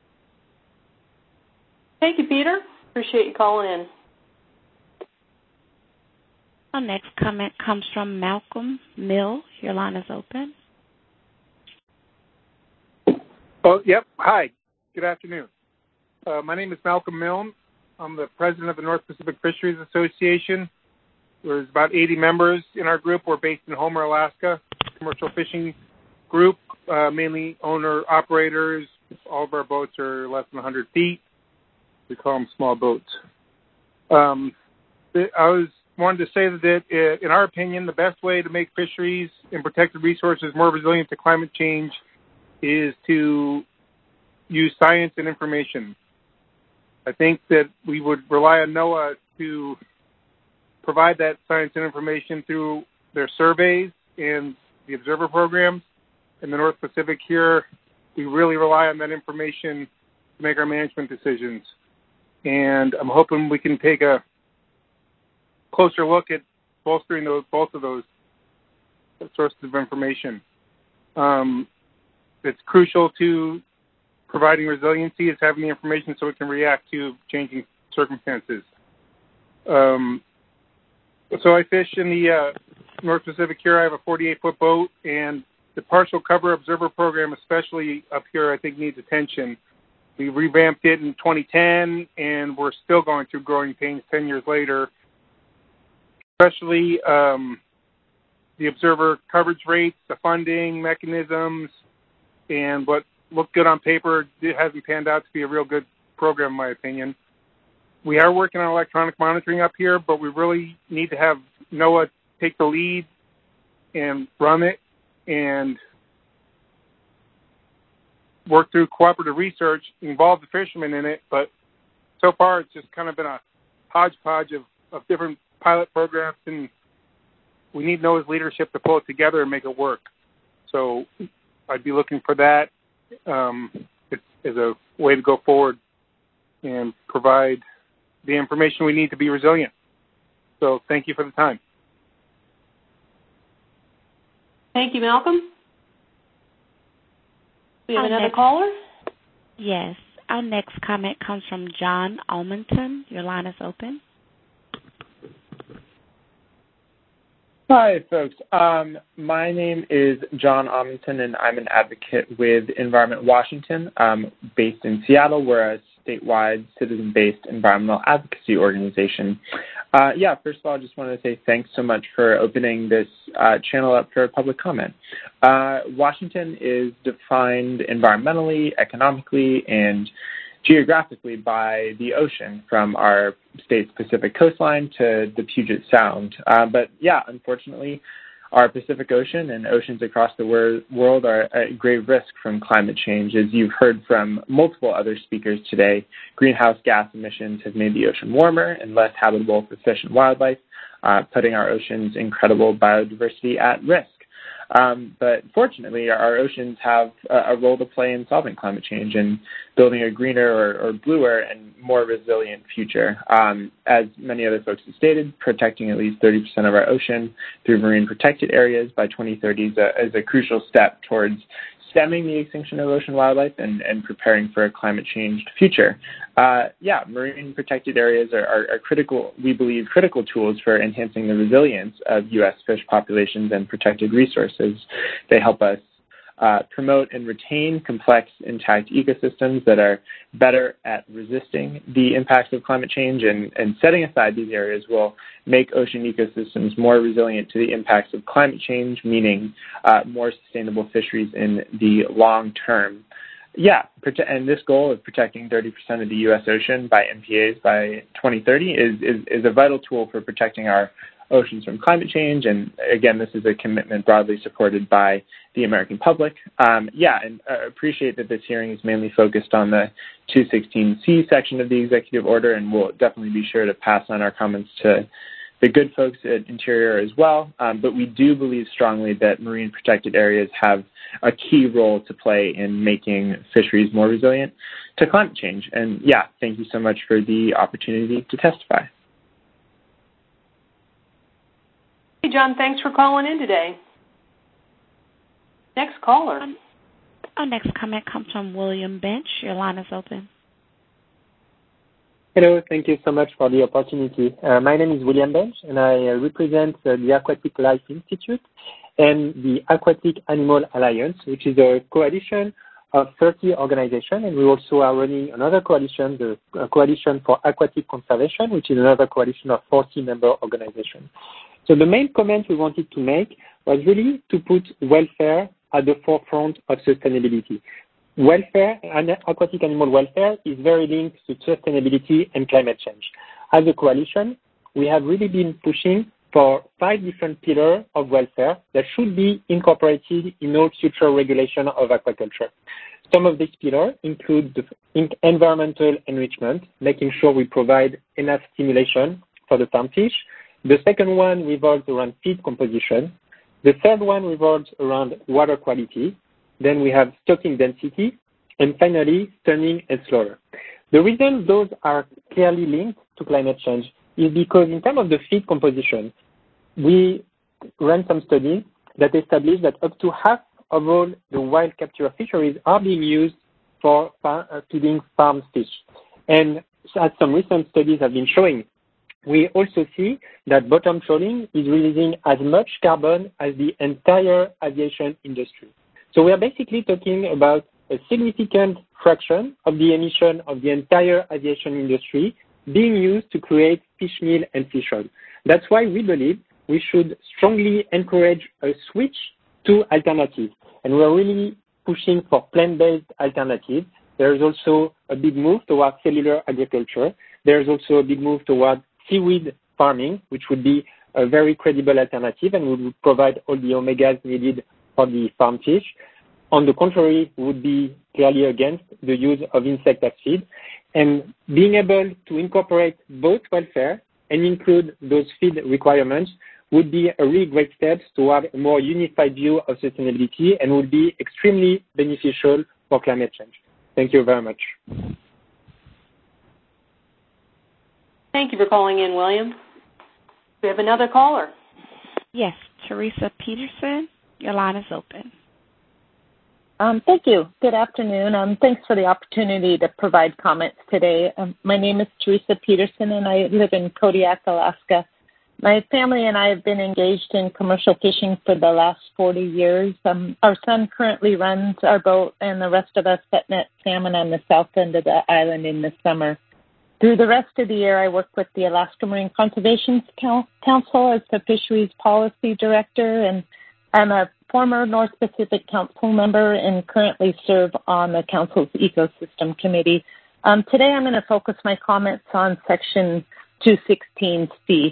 Thank you, Peter. Appreciate you calling in. Our next comment comes from Malcolm Mill. Your line is open. Oh, yep. Hi. Good afternoon. Uh, my name is Malcolm Milne. I'm the president of the North Pacific Fisheries Association. There's about eighty members in our group. We're based in Homer, Alaska. Commercial fishing group, uh, mainly owner-operators. All of our boats are less than one hundred feet. We call them small boats. Um, I was wanted to say that, uh, in our opinion, the best way to make fisheries and protected resources more resilient to climate change is to use science and information. I think that we would rely on NOAA to provide that science and information through their surveys and the observer programs. In the North Pacific here, we really rely on that information to make our management decisions. And I'm hoping we can take a closer look at bolstering those, both of those sources of information. Um, it's crucial to providing resiliency is having the information so it can react to changing circumstances. Um, so I fish in the uh, North Pacific here. I have a forty-eight foot boat, and the partial cover observer program, especially up here, I think needs attention. We revamped it in twenty ten, and we're still going through growing pains ten years later, especially um, the observer coverage rates, the funding mechanisms, and what looked good on paper, it hasn't panned out to be a real good program, in my opinion. We are working on electronic monitoring up here, but we really need to have NOAA take the lead and run it and work through cooperative research, involve the fishermen in it, but so far it's just kind of been a hodgepodge of, of different pilot programs, and we need NOAA's leadership to pull it together and make it work. So I'd be looking for that um, as a way to go forward and provide the information we need to be resilient. So thank you for the time. Thank you, Malcolm. We have Our another next, caller? Yes. Our next comment comes from John Almonton. Your line is open. Hi, folks. Um, my name is John Almonton, and I'm an advocate with Environment Washington, um, based in Seattle. We're a statewide citizen-based environmental advocacy organization. Uh, yeah, first of all, I just wanted to say thanks so much for opening this uh, channel up for public comment. Uh, Washington is defined environmentally, economically, and geographically by the ocean, from our state's Pacific coastline to the Puget Sound. Uh, but yeah, unfortunately, Our Pacific Ocean and oceans across the wor- world are at grave risk from climate change. As you've heard from multiple other speakers today, greenhouse gas emissions have made the ocean warmer and less habitable for fish and wildlife, uh, putting our ocean's incredible biodiversity at risk. Um, but fortunately, our oceans have a, a role to play in solving climate change and building a greener or, or bluer and more resilient future. Um, as many other folks have stated, protecting at least thirty percent of our ocean through marine protected areas by twenty thirty is a, is a crucial step towards stemming the extinction of ocean wildlife and, and preparing for a climate-changed future. Uh, yeah, marine protected areas are, are, are critical, we believe, critical tools for enhancing the resilience of U S fish populations and protected resources. They help us uh, promote and retain complex, intact ecosystems that are better at resisting the impacts of climate change, and, and setting aside these areas will make ocean ecosystems more resilient to the impacts of climate change, meaning uh, more sustainable fisheries in the long term. Yeah, and this goal of protecting thirty percent of the U S ocean by M P As by twenty thirty is, is, is a vital tool for protecting our oceans from climate change. And again, this is a commitment broadly supported by the American public. Um, yeah, and uh, appreciate that this hearing is mainly focused on the two sixteen C section of the executive order, and we'll definitely be sure to pass on our comments to the good folks at Interior as well. Um, but we do believe strongly that marine protected areas have a key role to play in making fisheries more resilient to climate change. And yeah, thank you so much for the opportunity to testify. Hey, John, thanks for calling in today. Next caller. Um, our next comment comes from William Bench. Your line is open. Hello, thank you so much for the opportunity. Uh, my name is William Bench, and I uh, represent uh, the Aquatic Life Institute and the Aquatic Animal Alliance, which is a coalition of thirty organizations, and we also are running another coalition, the uh, Coalition for Aquatic Conservation, which is another coalition of forty member organizations. So the main comment we wanted to make was really to put welfare at the forefront of sustainability. Welfare and aquatic animal welfare is very linked to sustainability and climate change. As a coalition, we have really been pushing for five different pillars of welfare that should be incorporated in all future regulation of aquaculture. Some of these pillars include the environmental enrichment, making sure we provide enough stimulation for the farm fish. The second one revolves around feed composition. The third one revolves around water quality. Then we have stocking density, and finally, stunning and slaughter. The reason those are clearly linked to climate change is because in terms of the feed composition, we ran some studies that establish that up to half of all the wild capture fisheries are being used for far, uh, feeding farm fish. And as some recent studies have been showing, we also see that bottom trawling is releasing as much carbon as the entire aviation industry. So we are basically talking about a significant fraction of the emission of the entire aviation industry being used to create fish meal and fish oil. That's why we believe we should strongly encourage a switch to alternatives. And we're really pushing for plant-based alternatives. There's also a big move towards cellular agriculture. There's also a big move towards seaweed farming, which would be a very credible alternative and would provide all the omegas needed for the farm fish. On the contrary, would be clearly against the use of insect as feed. And being able to incorporate both welfare and include those feed requirements would be a really great step toward a more unified view of sustainability and would be extremely beneficial for climate change. Thank you very much. Thank you for calling in, William. We have another caller. Yes, Teresa Peterson, your line is open. Um, thank you. Good afternoon. Um, thanks for the opportunity to provide comments today. Um, my name is Teresa Peterson, and I live in Kodiak, Alaska. My family and I have been engaged in commercial fishing for the last forty years. Um, our son currently runs our boat, and the rest of us set net salmon on the south end of the island in the summer. Through the rest of the year, I work with the Alaska Marine Conservation Council as the Fisheries Policy Director, and I'm a former North Pacific Council member and currently serve on the Council's Ecosystem Committee. Um, today I'm going to focus my comments on Section two sixteen C.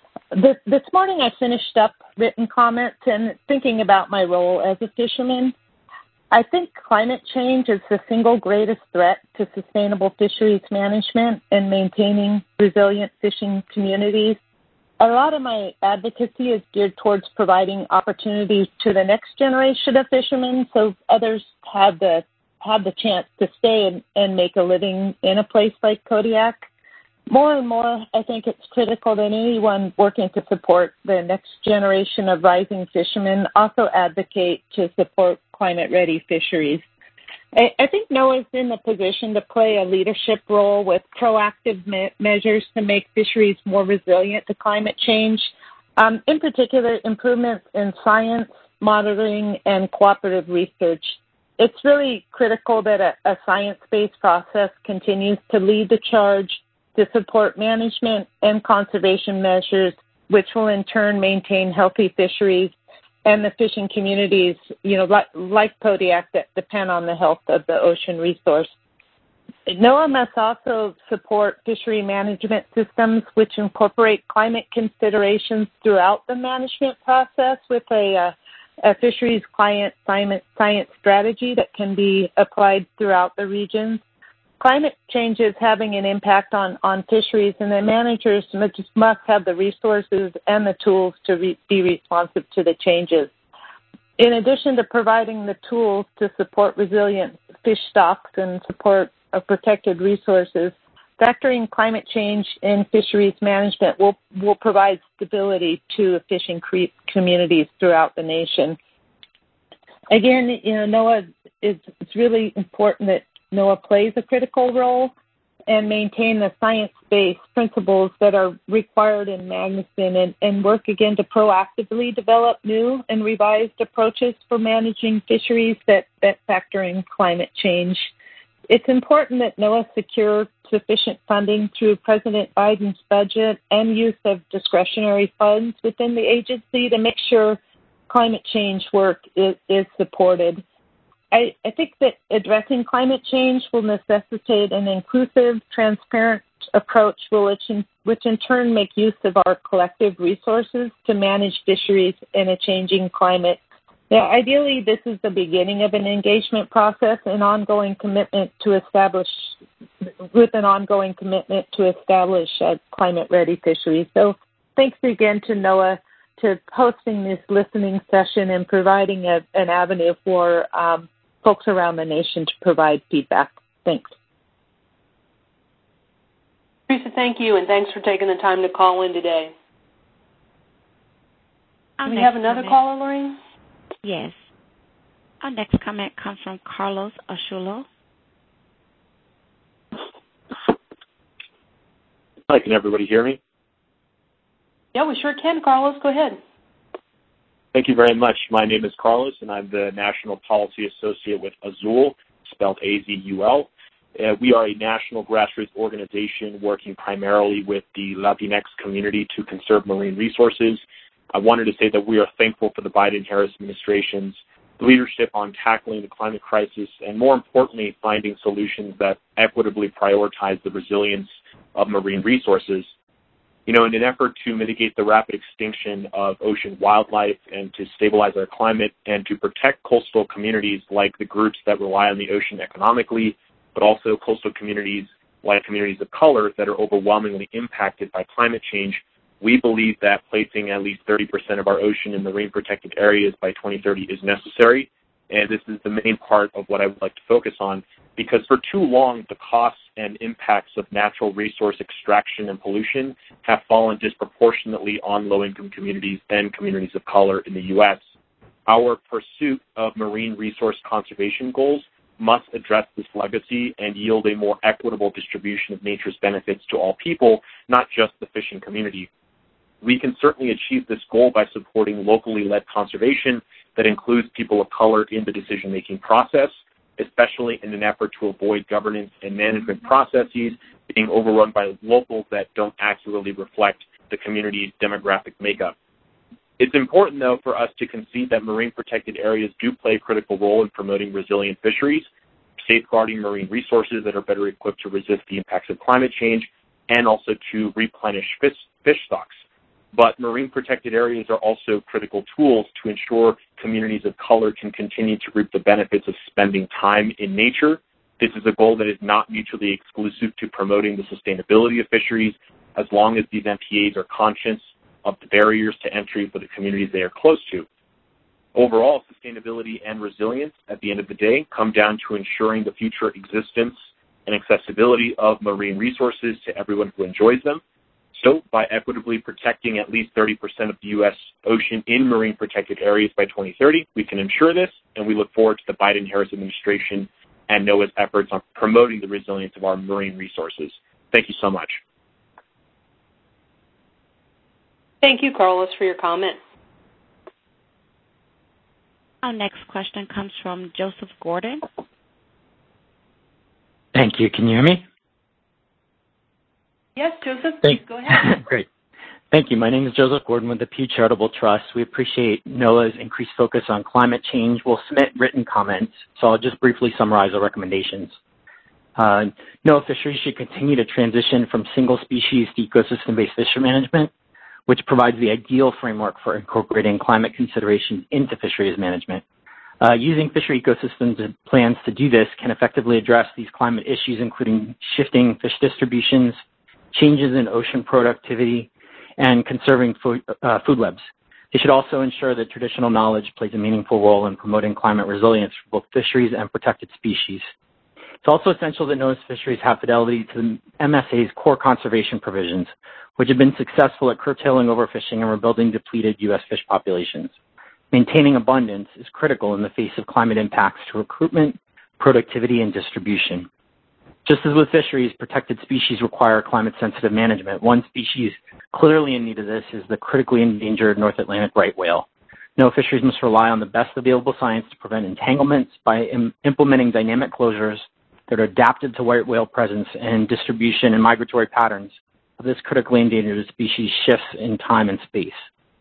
This, this morning I finished up written comments and thinking about my role as a fisherman. I think climate change is the single greatest threat to sustainable fisheries management and maintaining resilient fishing communities. A lot of my advocacy is geared towards providing opportunities to the next generation of fishermen so others have the have the chance to stay and, and make a living in a place like Kodiak. More and more, I think it's critical that anyone working to support the next generation of rising fishermen also advocate to support climate-ready fisheries. I, I think NOAA's in the position to play a leadership role with proactive me- measures to make fisheries more resilient to climate change. Um, in particular, improvements in science, monitoring, and cooperative research. It's really critical that a, a science-based process continues to lead the charge to support management and conservation measures, which will in turn maintain healthy fisheries and the fishing communities, you know, like, like Kodiak, that depend on the health of the ocean resource. NOAA must also support fishery management systems which incorporate climate considerations throughout the management process with a, uh, a fisheries client science, science strategy that can be applied throughout the region. Climate change is having an impact on, on fisheries, and the managers must, must have the resources and the tools to re, be responsive to the changes. In addition to providing the tools to support resilient fish stocks and support of protected resources, factoring climate change in fisheries management will, will provide stability to the fishing cre- communities throughout the nation. Again, you know, NOAA is it's really important that NOAA plays a critical role and maintain the science-based principles that are required in Magnuson and, and work again to proactively develop new and revised approaches for managing fisheries that, that factor in climate change. It's important that NOAA secure sufficient funding through President Biden's budget and use of discretionary funds within the agency to make sure climate change work is, is supported. I, I think that addressing climate change will necessitate an inclusive, transparent approach which in, which in turn make use of our collective resources to manage fisheries in a changing climate. Now, ideally, this is the beginning of an engagement process, an ongoing commitment to establish, with an ongoing commitment to establish a climate-ready fisheries. So thanks again to NOAA to hosting this listening session and providing a, an avenue for um, folks around the nation to provide feedback. Thanks. Teresa, thank you, and thanks for taking the time to call in today. Do we have another comment. Caller, Lorraine? Yes. Our next comment comes from Carlos Ashulo. Hi, can everybody hear me? Yeah, we sure can, Carlos. Go ahead. Thank you very much. My name is Carlos, and I'm the National Policy Associate with Azul, spelled A Z U L. Uh, we are a national grassroots organization working primarily with the Latinx community to conserve marine resources. I wanted to say that we are thankful for the Biden-Harris administration's leadership on tackling the climate crisis and, more importantly, finding solutions that equitably prioritize the resilience of marine resources. You know, in an effort to mitigate the rapid extinction of ocean wildlife and to stabilize our climate and to protect coastal communities like the groups that rely on the ocean economically, but also coastal communities like communities of color that are overwhelmingly impacted by climate change, we believe that placing at least thirty percent of our ocean in marine protected areas by twenty thirty is necessary. And this is the main part of what I would like to focus on, because for too long, the costs and impacts of natural resource extraction and pollution have fallen disproportionately on low-income communities and communities of color in the U S. Our pursuit of marine resource conservation goals must address this legacy and yield a more equitable distribution of nature's benefits to all people, not just the fishing community. We can certainly achieve this goal by supporting locally led conservation that includes people of color in the decision-making process, especially in an effort to avoid governance and management processes being overrun by locals that don't accurately reflect the community's demographic makeup. It's important, though, for us to concede that marine protected areas do play a critical role in promoting resilient fisheries, safeguarding marine resources that are better equipped to resist the impacts of climate change, and also to replenish fish, fish stocks. but marine protected areas are also critical tools to ensure communities of color can continue to reap the benefits of spending time in nature. This is a goal that is not mutually exclusive to promoting the sustainability of fisheries, as long as these M P As are conscious of the barriers to entry for the communities they are close to. Overall, sustainability and resilience, at the end of the day, come down to ensuring the future existence and accessibility of marine resources to everyone who enjoys them. So, by equitably protecting at least thirty percent of the U S ocean in marine protected areas by twenty thirty, we can ensure this, and we look forward to the Biden-Harris administration and NOAA's efforts on promoting the resilience of our marine resources. Thank you so much. Thank you, Carlos, for your comment. Our next question comes from Joseph Gordon. Thank you. Can you hear me? Yes, Joseph, Thank- please go ahead. Great. Thank you. My name is Joseph Gordon with the Pew Charitable Trust. We appreciate NOAA's increased focus on climate change. We'll submit written comments, so I'll just briefly summarize our recommendations. Uh, NOAA fisheries should continue to transition from single-species to ecosystem-based fishery management, which provides the ideal framework for incorporating climate considerations into fisheries management. Uh, using fishery ecosystems plans to do this can effectively address these climate issues, including shifting fish distributions, changes in ocean productivity, and conserving food, uh, food webs. They should also ensure that traditional knowledge plays a meaningful role in promoting climate resilience for both fisheries and protected species. It's also essential that NOAA's fisheries have fidelity to the M S A's core conservation provisions, which have been successful at curtailing overfishing and rebuilding depleted U S fish populations. Maintaining abundance is critical in the face of climate impacts to recruitment, productivity, and distribution. Just as with fisheries, protected species require climate-sensitive management. One species clearly in need of this is the critically endangered North Atlantic right whale. NOAA fisheries must rely on the best available science to prevent entanglements by im- implementing dynamic closures that are adapted to white whale presence and distribution and migratory patterns of this critically endangered species shifts in time and space.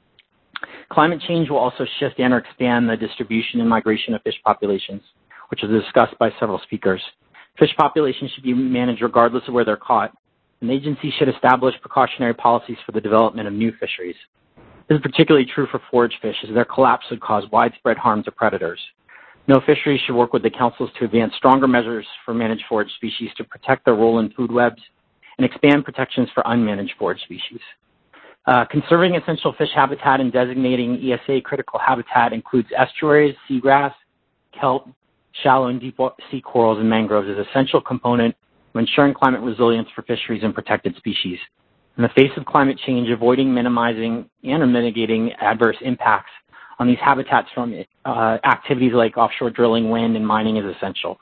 Climate change will also shift and or expand the distribution and migration of fish populations, which was discussed by several speakers. Fish populations should be managed regardless of where they're caught. An agency should establish precautionary policies for the development of new fisheries. This is particularly true for forage fish, as their collapse would cause widespread harm to predators. NOAA fisheries should work with the councils to advance stronger measures for managed forage species to protect their role in food webs and expand protections for unmanaged forage species. Uh, conserving essential fish habitat and designating E S A critical habitat includes estuaries, seagrass, kelp, shallow and deep sea corals, and mangroves as an essential component of ensuring climate resilience for fisheries and protected species. In the face of climate change, avoiding, minimizing, and or mitigating adverse impacts on these habitats from uh, activities like offshore drilling, wind, and mining is essential.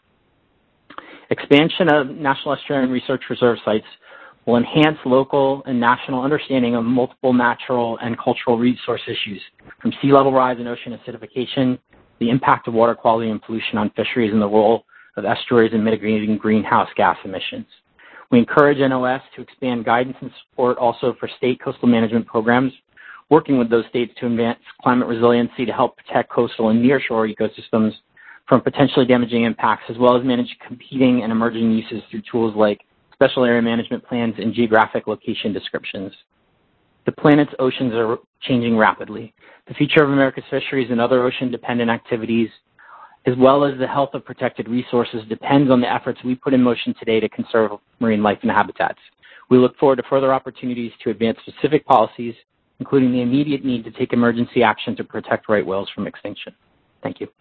Expansion of National Estuarine Research Reserve sites will enhance local and national understanding of multiple natural and cultural resource issues, from sea level rise and ocean acidification, the impact of water quality and pollution on fisheries, and the role of estuaries in mitigating greenhouse gas emissions. We encourage N O S to expand guidance and support also for state coastal management programs, working with those states to advance climate resiliency to help protect coastal and nearshore ecosystems from potentially damaging impacts, as well as manage competing and emerging uses through tools like special area management plans and geographic location descriptions. The planet's oceans are changing rapidly. The future of America's fisheries and other ocean-dependent activities, as well as the health of protected resources, depends on the efforts we put in motion today to conserve marine life and habitats. We look forward to further opportunities to advance specific policies, including the immediate need to take emergency action to protect right whales from extinction. Thank you.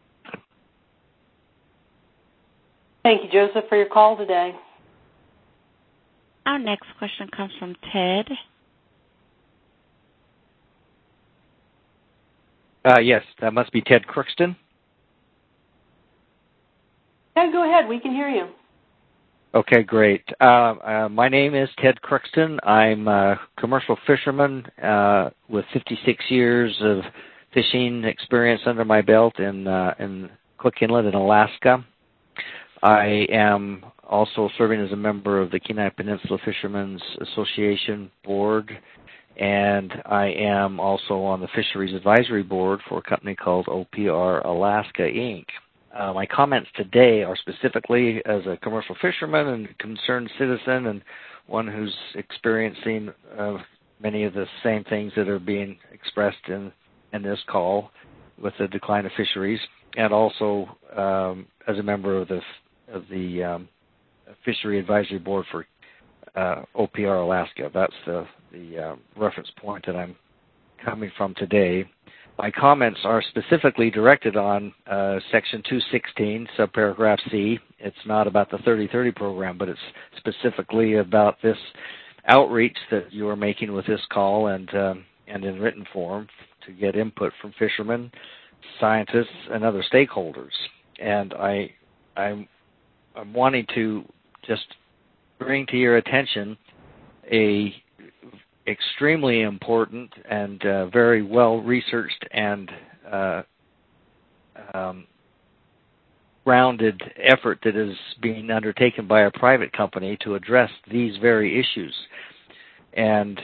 Thank you, Joseph, for your call today. Our next question comes from Ted. Uh, yes, that must be Ted Crookston. Yeah, go ahead. We can hear you. Okay, great. Uh, uh, my name is Ted Crookston. I'm a commercial fisherman uh, with fifty-six years of fishing experience under my belt in, uh, in Cook Inlet in Alaska. I am also serving as a member of the Kenai Peninsula Fishermen's Association Board, and I am also on the Fisheries Advisory Board for a company called O P R Alaska, Incorporated. Uh, my comments today are specifically as a commercial fisherman and concerned citizen and one who's experiencing uh, many of the same things that are being expressed in, in this call with the decline of fisheries, and also um, as a member of the of the um, Fishery Advisory Board for uh, O P R Alaska. That's the the uh, reference point that I'm coming from today. My comments are specifically directed on uh, Section two sixteen, subparagraph C. It's not about the thirty thirty program, but it's specifically about this outreach that you are making with this call and um, and in written form to get input from fishermen, scientists, and other stakeholders. And I, I'm, I'm wanting to just bring to your attention a extremely important and uh, very well researched and uh, um, grounded effort that is being undertaken by a private company to address these very issues. And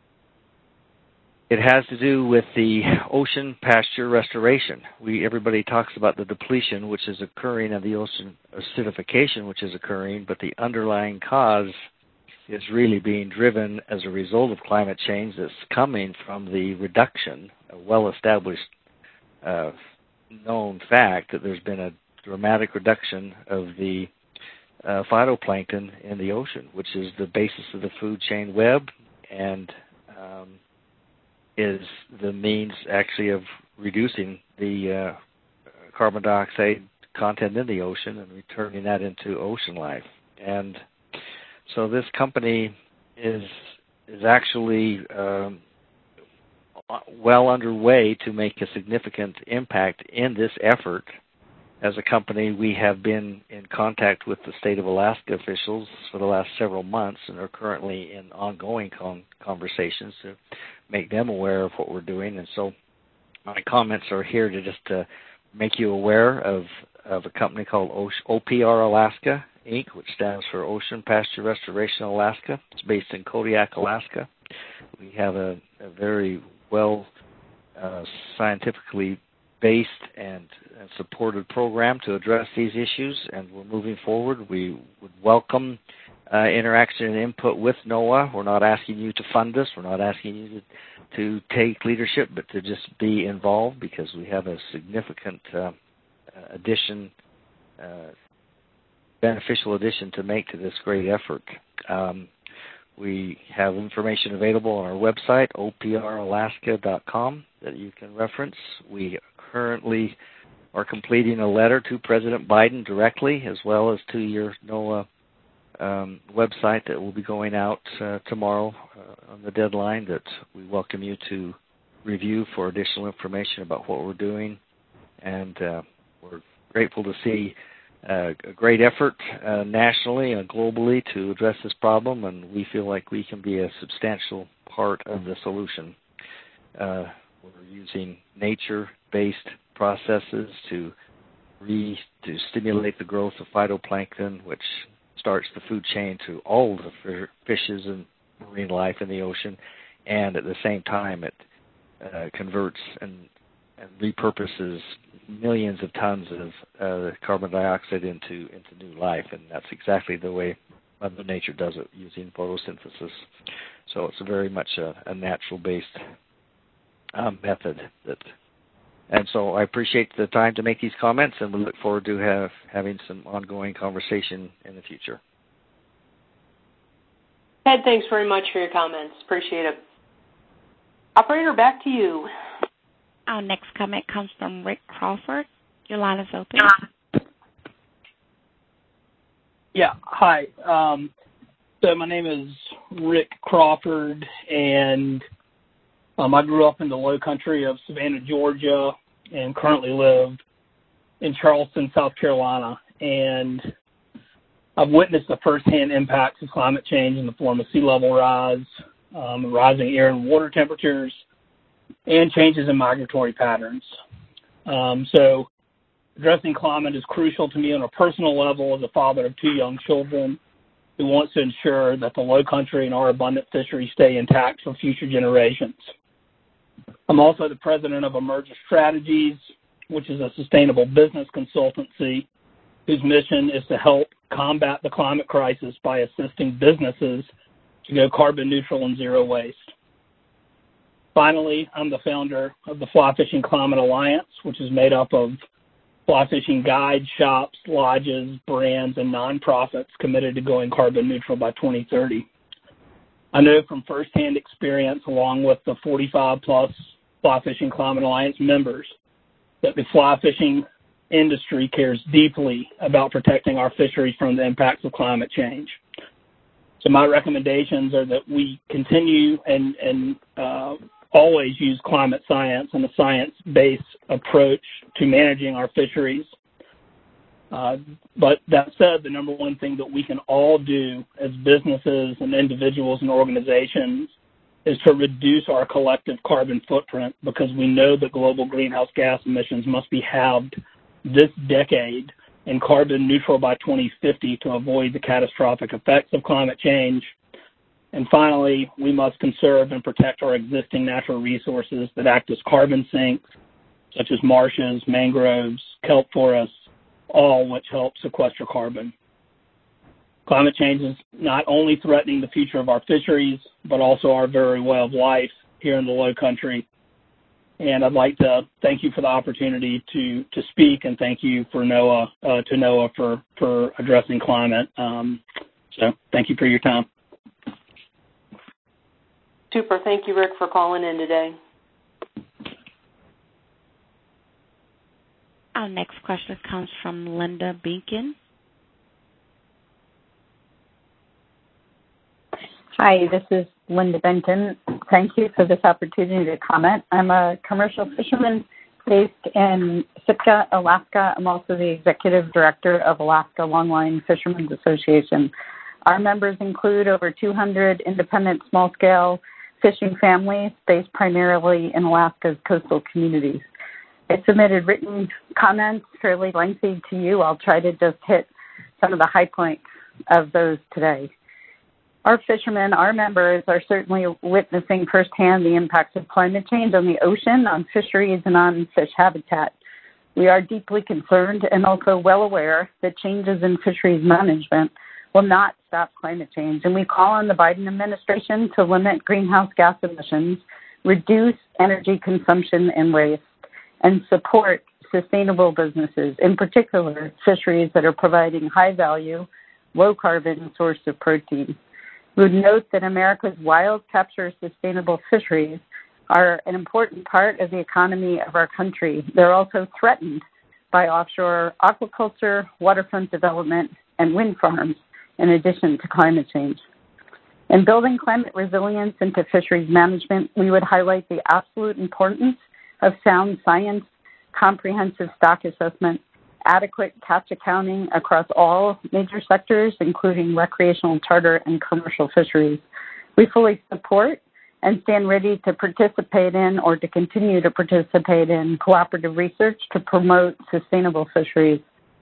it has to do with the ocean pasture restoration. We everybody talks about the depletion which is occurring and the ocean acidification which is occurring, but the underlying cause is really being driven as a result of climate change that's coming from the reduction, a well-established uh, known fact that there's been a dramatic reduction of the uh, phytoplankton in the ocean, which is the basis of the food chain web and um, is the means actually of reducing the uh, carbon dioxide content in the ocean and returning that into ocean life. And so this company is is actually um, well underway to make a significant impact in this effort. As a company, we have been in contact with the state of Alaska officials for the last several months and are currently in ongoing con- conversations to make them aware of what we're doing. And so my comments are here to just uh, make you aware of, of a company called O P R Alaska, Incorporated, which stands for Ocean Pasture Restoration Alaska. It's based in Kodiak, Alaska. We have a, a very well uh, scientifically based and, and supported program to address these issues, and we're moving forward. We would welcome uh, interaction and input with NOAA. We're not asking you to fund us. We're not asking you to, to take leadership, but to just be involved, because we have a significant uh, addition, uh, beneficial addition to make to this great effort. Um, we have information available on our website, O P R alaska dot com, that you can reference. We currently are completing a letter to President Biden directly, as well as to your NOAA um, website that will be going out uh, tomorrow uh, on the deadline, that we welcome you to review for additional information about what we're doing. And uh, we're grateful to see uh, a great effort uh, nationally and globally to address this problem, and we feel like we can be a substantial part of the solution. Uh, we're using nature-based processes to re to stimulate the growth of phytoplankton, which starts the food chain to all the fishes and marine life in the ocean, and at the same time it uh, converts and, and repurposes millions of tons of uh, carbon dioxide into into new life, and that's exactly the way Mother Nature does it, using photosynthesis. So it's very much a, a natural-based um, method. That, and so I appreciate the time to make these comments, and we look forward to have having some ongoing conversation in the future. Ted, thanks very much for your comments. Appreciate it. Operator, back to you. Our next comment comes from Rick Crawford. Your line is open. Yeah, hi. Um, so my name is Rick Crawford, and um, I grew up in the low country of Savannah, Georgia, and currently live in Charleston, South Carolina. And I've witnessed the firsthand impacts of climate change in the form of sea level rise, um, rising air and water temperatures, and changes in migratory patterns. Um, so addressing climate is crucial to me on a personal level as a father of two young children who wants to ensure that the low country and our abundant fisheries stay intact for future generations. I'm also the president of Emerger Strategies, which is a sustainable business consultancy whose mission is to help combat the climate crisis by assisting businesses to go carbon neutral and zero waste. Finally, I'm the founder of the Fly Fishing Climate Alliance, which is made up of fly fishing guides, shops, lodges, brands, and nonprofits committed to going carbon neutral by twenty thirty. I know from firsthand experience, along with the forty-five plus Fly Fishing Climate Alliance members, that the fly fishing industry cares deeply about protecting our fisheries from the impacts of climate change. So my recommendations are that we continue and, and uh, always use climate science and a science-based approach to managing our fisheries. Uh, but that said, the number one thing that we can all do as businesses and individuals and organizations is to reduce our collective carbon footprint, because we know that global greenhouse gas emissions must be halved this decade and carbon neutral by twenty fifty to avoid the catastrophic effects of climate change. And finally, we must conserve and protect our existing natural resources that act as carbon sinks, such as marshes, mangroves, kelp forests, all which help sequester carbon. Climate change is not only threatening the future of our fisheries, but also our very way of life here in the Low Country. And I'd like to thank you for the opportunity to, to speak, and thank you for NOAA, uh, to NOAA for, for addressing climate. Um, so thank you for your time. Super. Thank you, Rick, for calling in today. Our next question comes from Linda Beacon. Hi, this is Linda Benton. Thank you for this opportunity to comment. I'm a commercial fisherman based in Sitka, Alaska. I'm also the executive director of Alaska Longline Fishermen's Association. Our members include over two hundred independent small-scale fishing families based primarily in Alaska's coastal communities. I submitted written comments, fairly lengthy, to you. I'll try to just hit some of the high points of those today. Our fishermen, our members, are certainly witnessing firsthand the impacts of climate change on the ocean, on fisheries, and on fish habitat. We are deeply concerned and also well aware that changes in fisheries management will not stop climate change, and we call on the Biden administration to limit greenhouse gas emissions, reduce energy consumption and waste, and support sustainable businesses, in particular fisheries that are providing high-value, low-carbon source of protein. We would note that America's wild capture sustainable fisheries are an important part of the economy of our country. They're also threatened by offshore aquaculture, waterfront development, and wind farms, in addition to climate change. In building climate resilience into fisheries management, we would highlight the absolute importance of sound science, comprehensive stock assessment, adequate catch accounting across all major sectors, including recreational, charter, and commercial fisheries. We fully support and stand ready to participate in or to continue to participate in cooperative research to promote sustainable fisheries.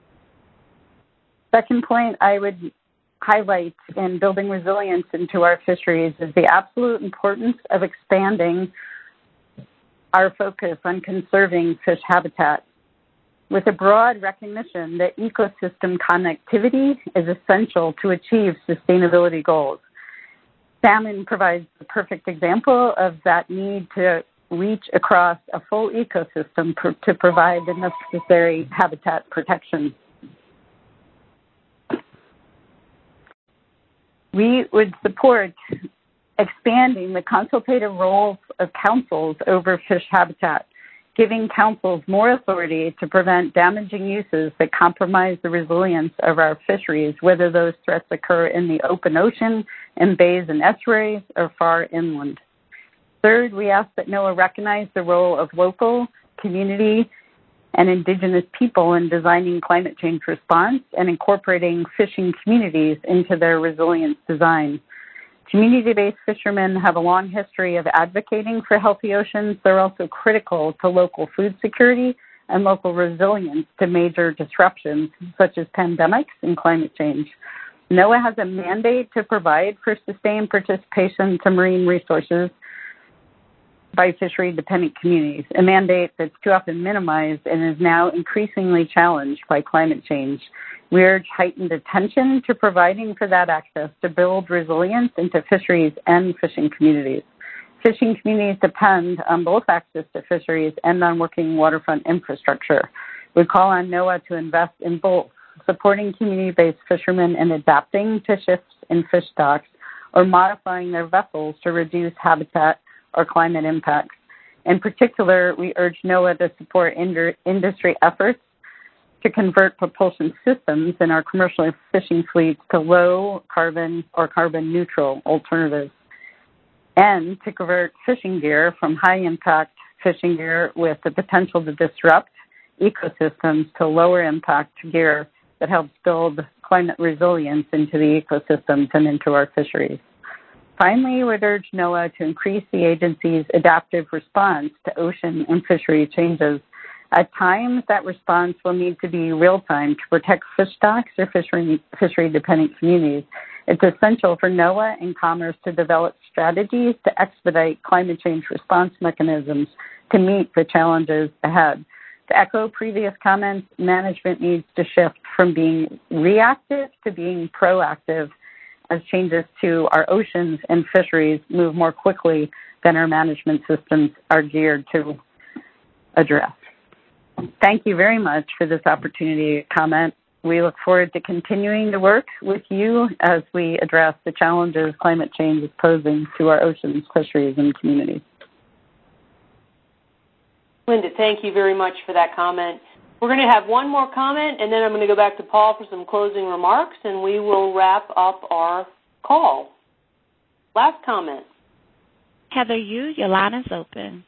Second point I would highlight in building resilience into our fisheries is the absolute importance of expanding our focus on conserving fish habitat, with a broad recognition that ecosystem connectivity is essential to achieve sustainability goals. Salmon provides the perfect example of that need to reach across a full ecosystem pr- to provide the necessary habitat protection. We would support expanding the consultative roles of councils over fish habitat, giving councils more authority to prevent damaging uses that compromise the resilience of our fisheries, whether those threats occur in the open ocean, in bays and estuaries, or far inland. Third, we ask that NOAA recognize the role of local, community, and indigenous people in designing climate change response and incorporating fishing communities into their resilience design. Community-based fishermen have a long history of advocating for healthy oceans. They're also critical to local food security and local resilience to major disruptions such as pandemics and climate change. NOAA has a mandate to provide for sustained participation to marine resources by fishery-dependent communities, a mandate that's too often minimized and is now increasingly challenged by climate change. We urge heightened attention to providing for that access to build resilience into fisheries and fishing communities. Fishing communities depend on both access to fisheries and on working waterfront infrastructure. We call on NOAA to invest in both, supporting community-based fishermen in adapting to shifts in fish stocks or modifying their vessels to reduce habitat or climate impacts. In particular, we urge NOAA to support inter- industry efforts to convert propulsion systems in our commercial fishing fleets to low carbon or carbon neutral alternatives, and to convert fishing gear from high-impact fishing gear with the potential to disrupt ecosystems to lower-impact gear that helps build climate resilience into the ecosystems and into our fisheries. Finally, we would urge NOAA to increase the agency's adaptive response to ocean and fishery changes. At times, that response will need to be real-time to protect fish stocks or fishery, fishery-dependent communities. It's essential for NOAA and Commerce to develop strategies to expedite climate change response mechanisms to meet the challenges ahead. To echo previous comments, management needs to shift from being reactive to being proactive as changes to our oceans and fisheries move more quickly than our management systems are geared to address. Thank you very much for this opportunity to comment. We look forward to continuing to work with you as we address the challenges climate change is posing to our oceans, fisheries, and communities. Linda, thank you very much for that comment. We're going to have one more comment, and then I'm going to go back to Paul for some closing remarks, and we will wrap up our call. Last comment. Heather Yu, your line is open.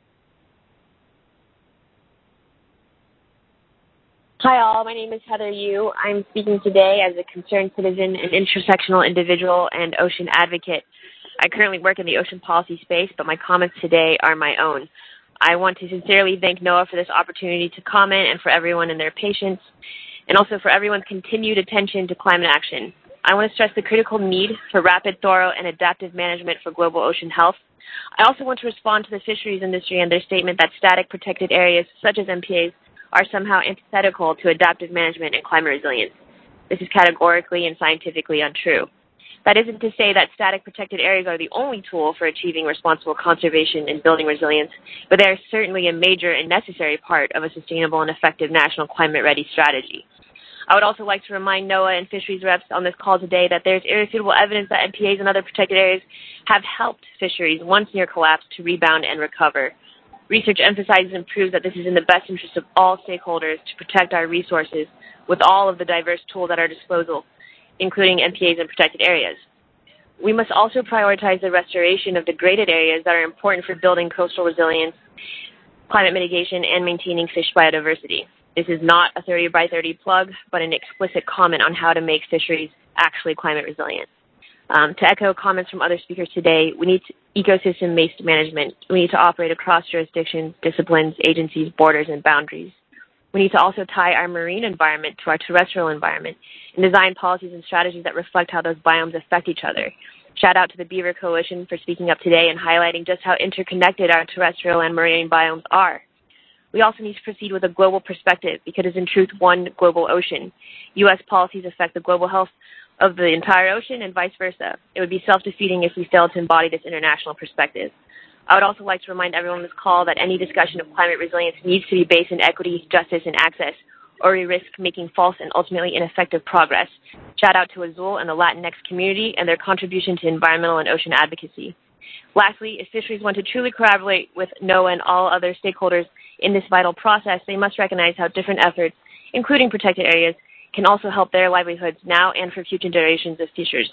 Hi all, my name is Heather Yu. I'm speaking today as a concerned citizen, an intersectional individual, and ocean advocate. I currently work in the ocean policy space, but my comments today are my own. I want to sincerely thank NOAA for this opportunity to comment and for everyone and their patience, and also for everyone's continued attention to climate action. I want to stress the critical need for rapid, thorough, and adaptive management for global ocean health. I also want to respond to the fisheries industry and their statement that static protected areas, such as M P As, are somehow antithetical to adaptive management and climate resilience. This is categorically and scientifically untrue. That isn't to say that static protected areas are the only tool for achieving responsible conservation and building resilience, but they are certainly a major and necessary part of a sustainable and effective national climate-ready strategy. I would also like to remind NOAA and fisheries reps on this call today that there is irrefutable evidence that M P As and other protected areas have helped fisheries once near collapse to rebound and recover. Research emphasizes and proves that this is in the best interest of all stakeholders to protect our resources with all of the diverse tools at our disposal, including M P As and protected areas. We must also prioritize the restoration of degraded areas that are important for building coastal resilience, climate mitigation, and maintaining fish biodiversity. This is not a thirty by thirty plug, but an explicit comment on how to make fisheries actually climate resilient. Um, to echo comments from other speakers today, we need ecosystem-based management. We need to operate across jurisdictions, disciplines, agencies, borders, and boundaries. We need to also tie our marine environment to our terrestrial environment and design policies and strategies that reflect how those biomes affect each other. Shout out to the Beaver Coalition for speaking up today and highlighting just how interconnected our terrestrial and marine biomes are. We also need to proceed with a global perspective because it is in truth one global ocean. U S policies affect the global health of the entire ocean and vice versa. It would be self-defeating if we failed to embody this international perspective. I would also like to remind everyone on this call that any discussion of climate resilience needs to be based in equity, justice, and access, or we risk making false and ultimately ineffective progress. Shout out to Azul and the Latinx community and their contribution to environmental and ocean advocacy. Lastly, if fisheries want to truly collaborate with NOAA and all other stakeholders in this vital process, they must recognize how different efforts, including protected areas, can also help their livelihoods now and for future generations of fishers.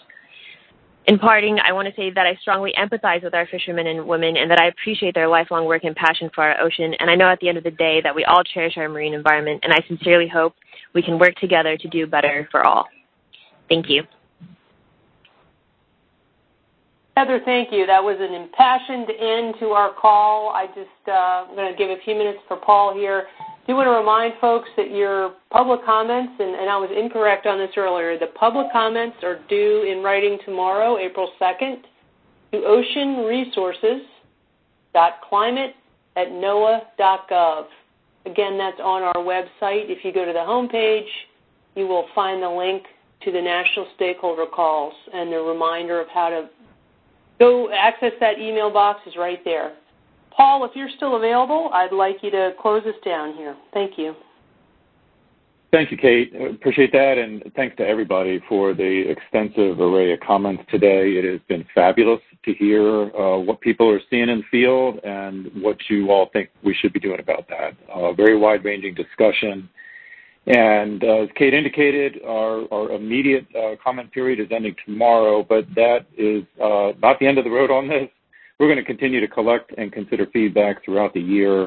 In parting, I want to say that I strongly empathize with our fishermen and women and that I appreciate their lifelong work and passion for our ocean, and I know at the end of the day that we all cherish our marine environment, and I sincerely hope we can work together to do better for all. Thank you. Heather, thank you. That was an impassioned end to our call. I just, uh, I'm going to give a few minutes for Paul here. I do want to remind folks that your public comments, and, and I was incorrect on this earlier, the public comments are due in writing tomorrow, April second, to oceanresources dot climate at noaa dot gov. Again, that's on our website. If you go to the homepage, you will find the link to the national stakeholder calls and the reminder of how to go access that email box is right there. Paul, if you're still available, I'd like you to close us down here. Thank you. Thank you, Kate. Appreciate that, and thanks to everybody for the extensive array of comments today. It has been fabulous to hear uh, what people are seeing in the field and what you all think we should be doing about that. Uh, very wide-ranging discussion. And uh, as Kate indicated, our, our immediate uh, comment period is ending tomorrow, but that is uh, not the end of the road on this. We're going to continue to collect and consider feedback throughout the year.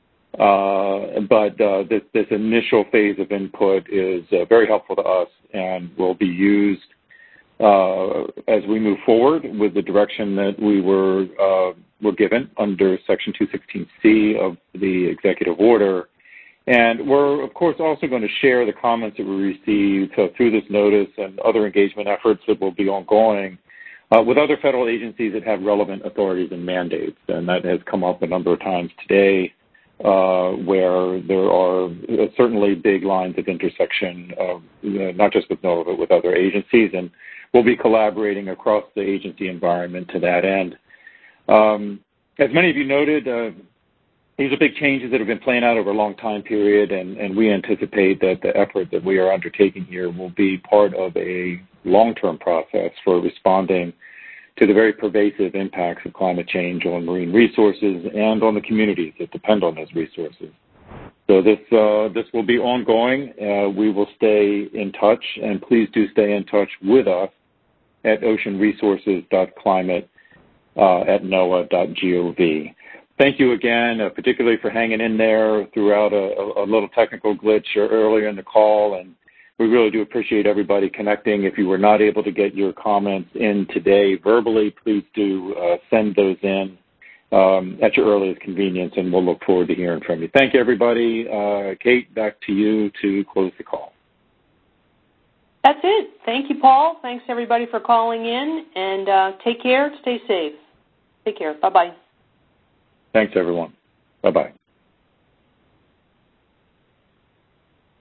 Uh, but uh, this, this initial phase of input is uh, very helpful to us and will be used uh, as we move forward with the direction that we were uh, were given under Section two sixteen C of the executive order. And we're, of course, also going to share the comments that we received uh, through this notice and other engagement efforts that will be ongoing uh, with other federal agencies that have relevant authorities and mandates. And that has come up a number of times today. Uh, where there are uh, certainly big lines of intersection, uh, not just with NOAA, but with other agencies, and we'll be collaborating across the agency environment to that end. Um, as many of you noted, uh, these are big changes that have been playing out over a long time period, and, and we anticipate that the effort that we are undertaking here will be part of a long-term process for responding to the very pervasive impacts of climate change on marine resources and on the communities that depend on those resources. So this uh, this will be ongoing. Uh, we will stay in touch, and please do stay in touch with us at ocean resources dot climate uh, at noaa dot gov. Thank you again, uh, particularly for hanging in there throughout a, a little technical glitch earlier in the call, and we really do appreciate everybody connecting. If you were not able to get your comments in today verbally, please do uh, send those in um, at your earliest convenience, and we'll look forward to hearing from you. Thank you, everybody. Uh, Kate, back to you to close the call. That's it. Thank you, Paul. Thanks, everybody, for calling in, and uh, take care. Stay safe. Take care. Bye-bye. Thanks, everyone. Bye-bye.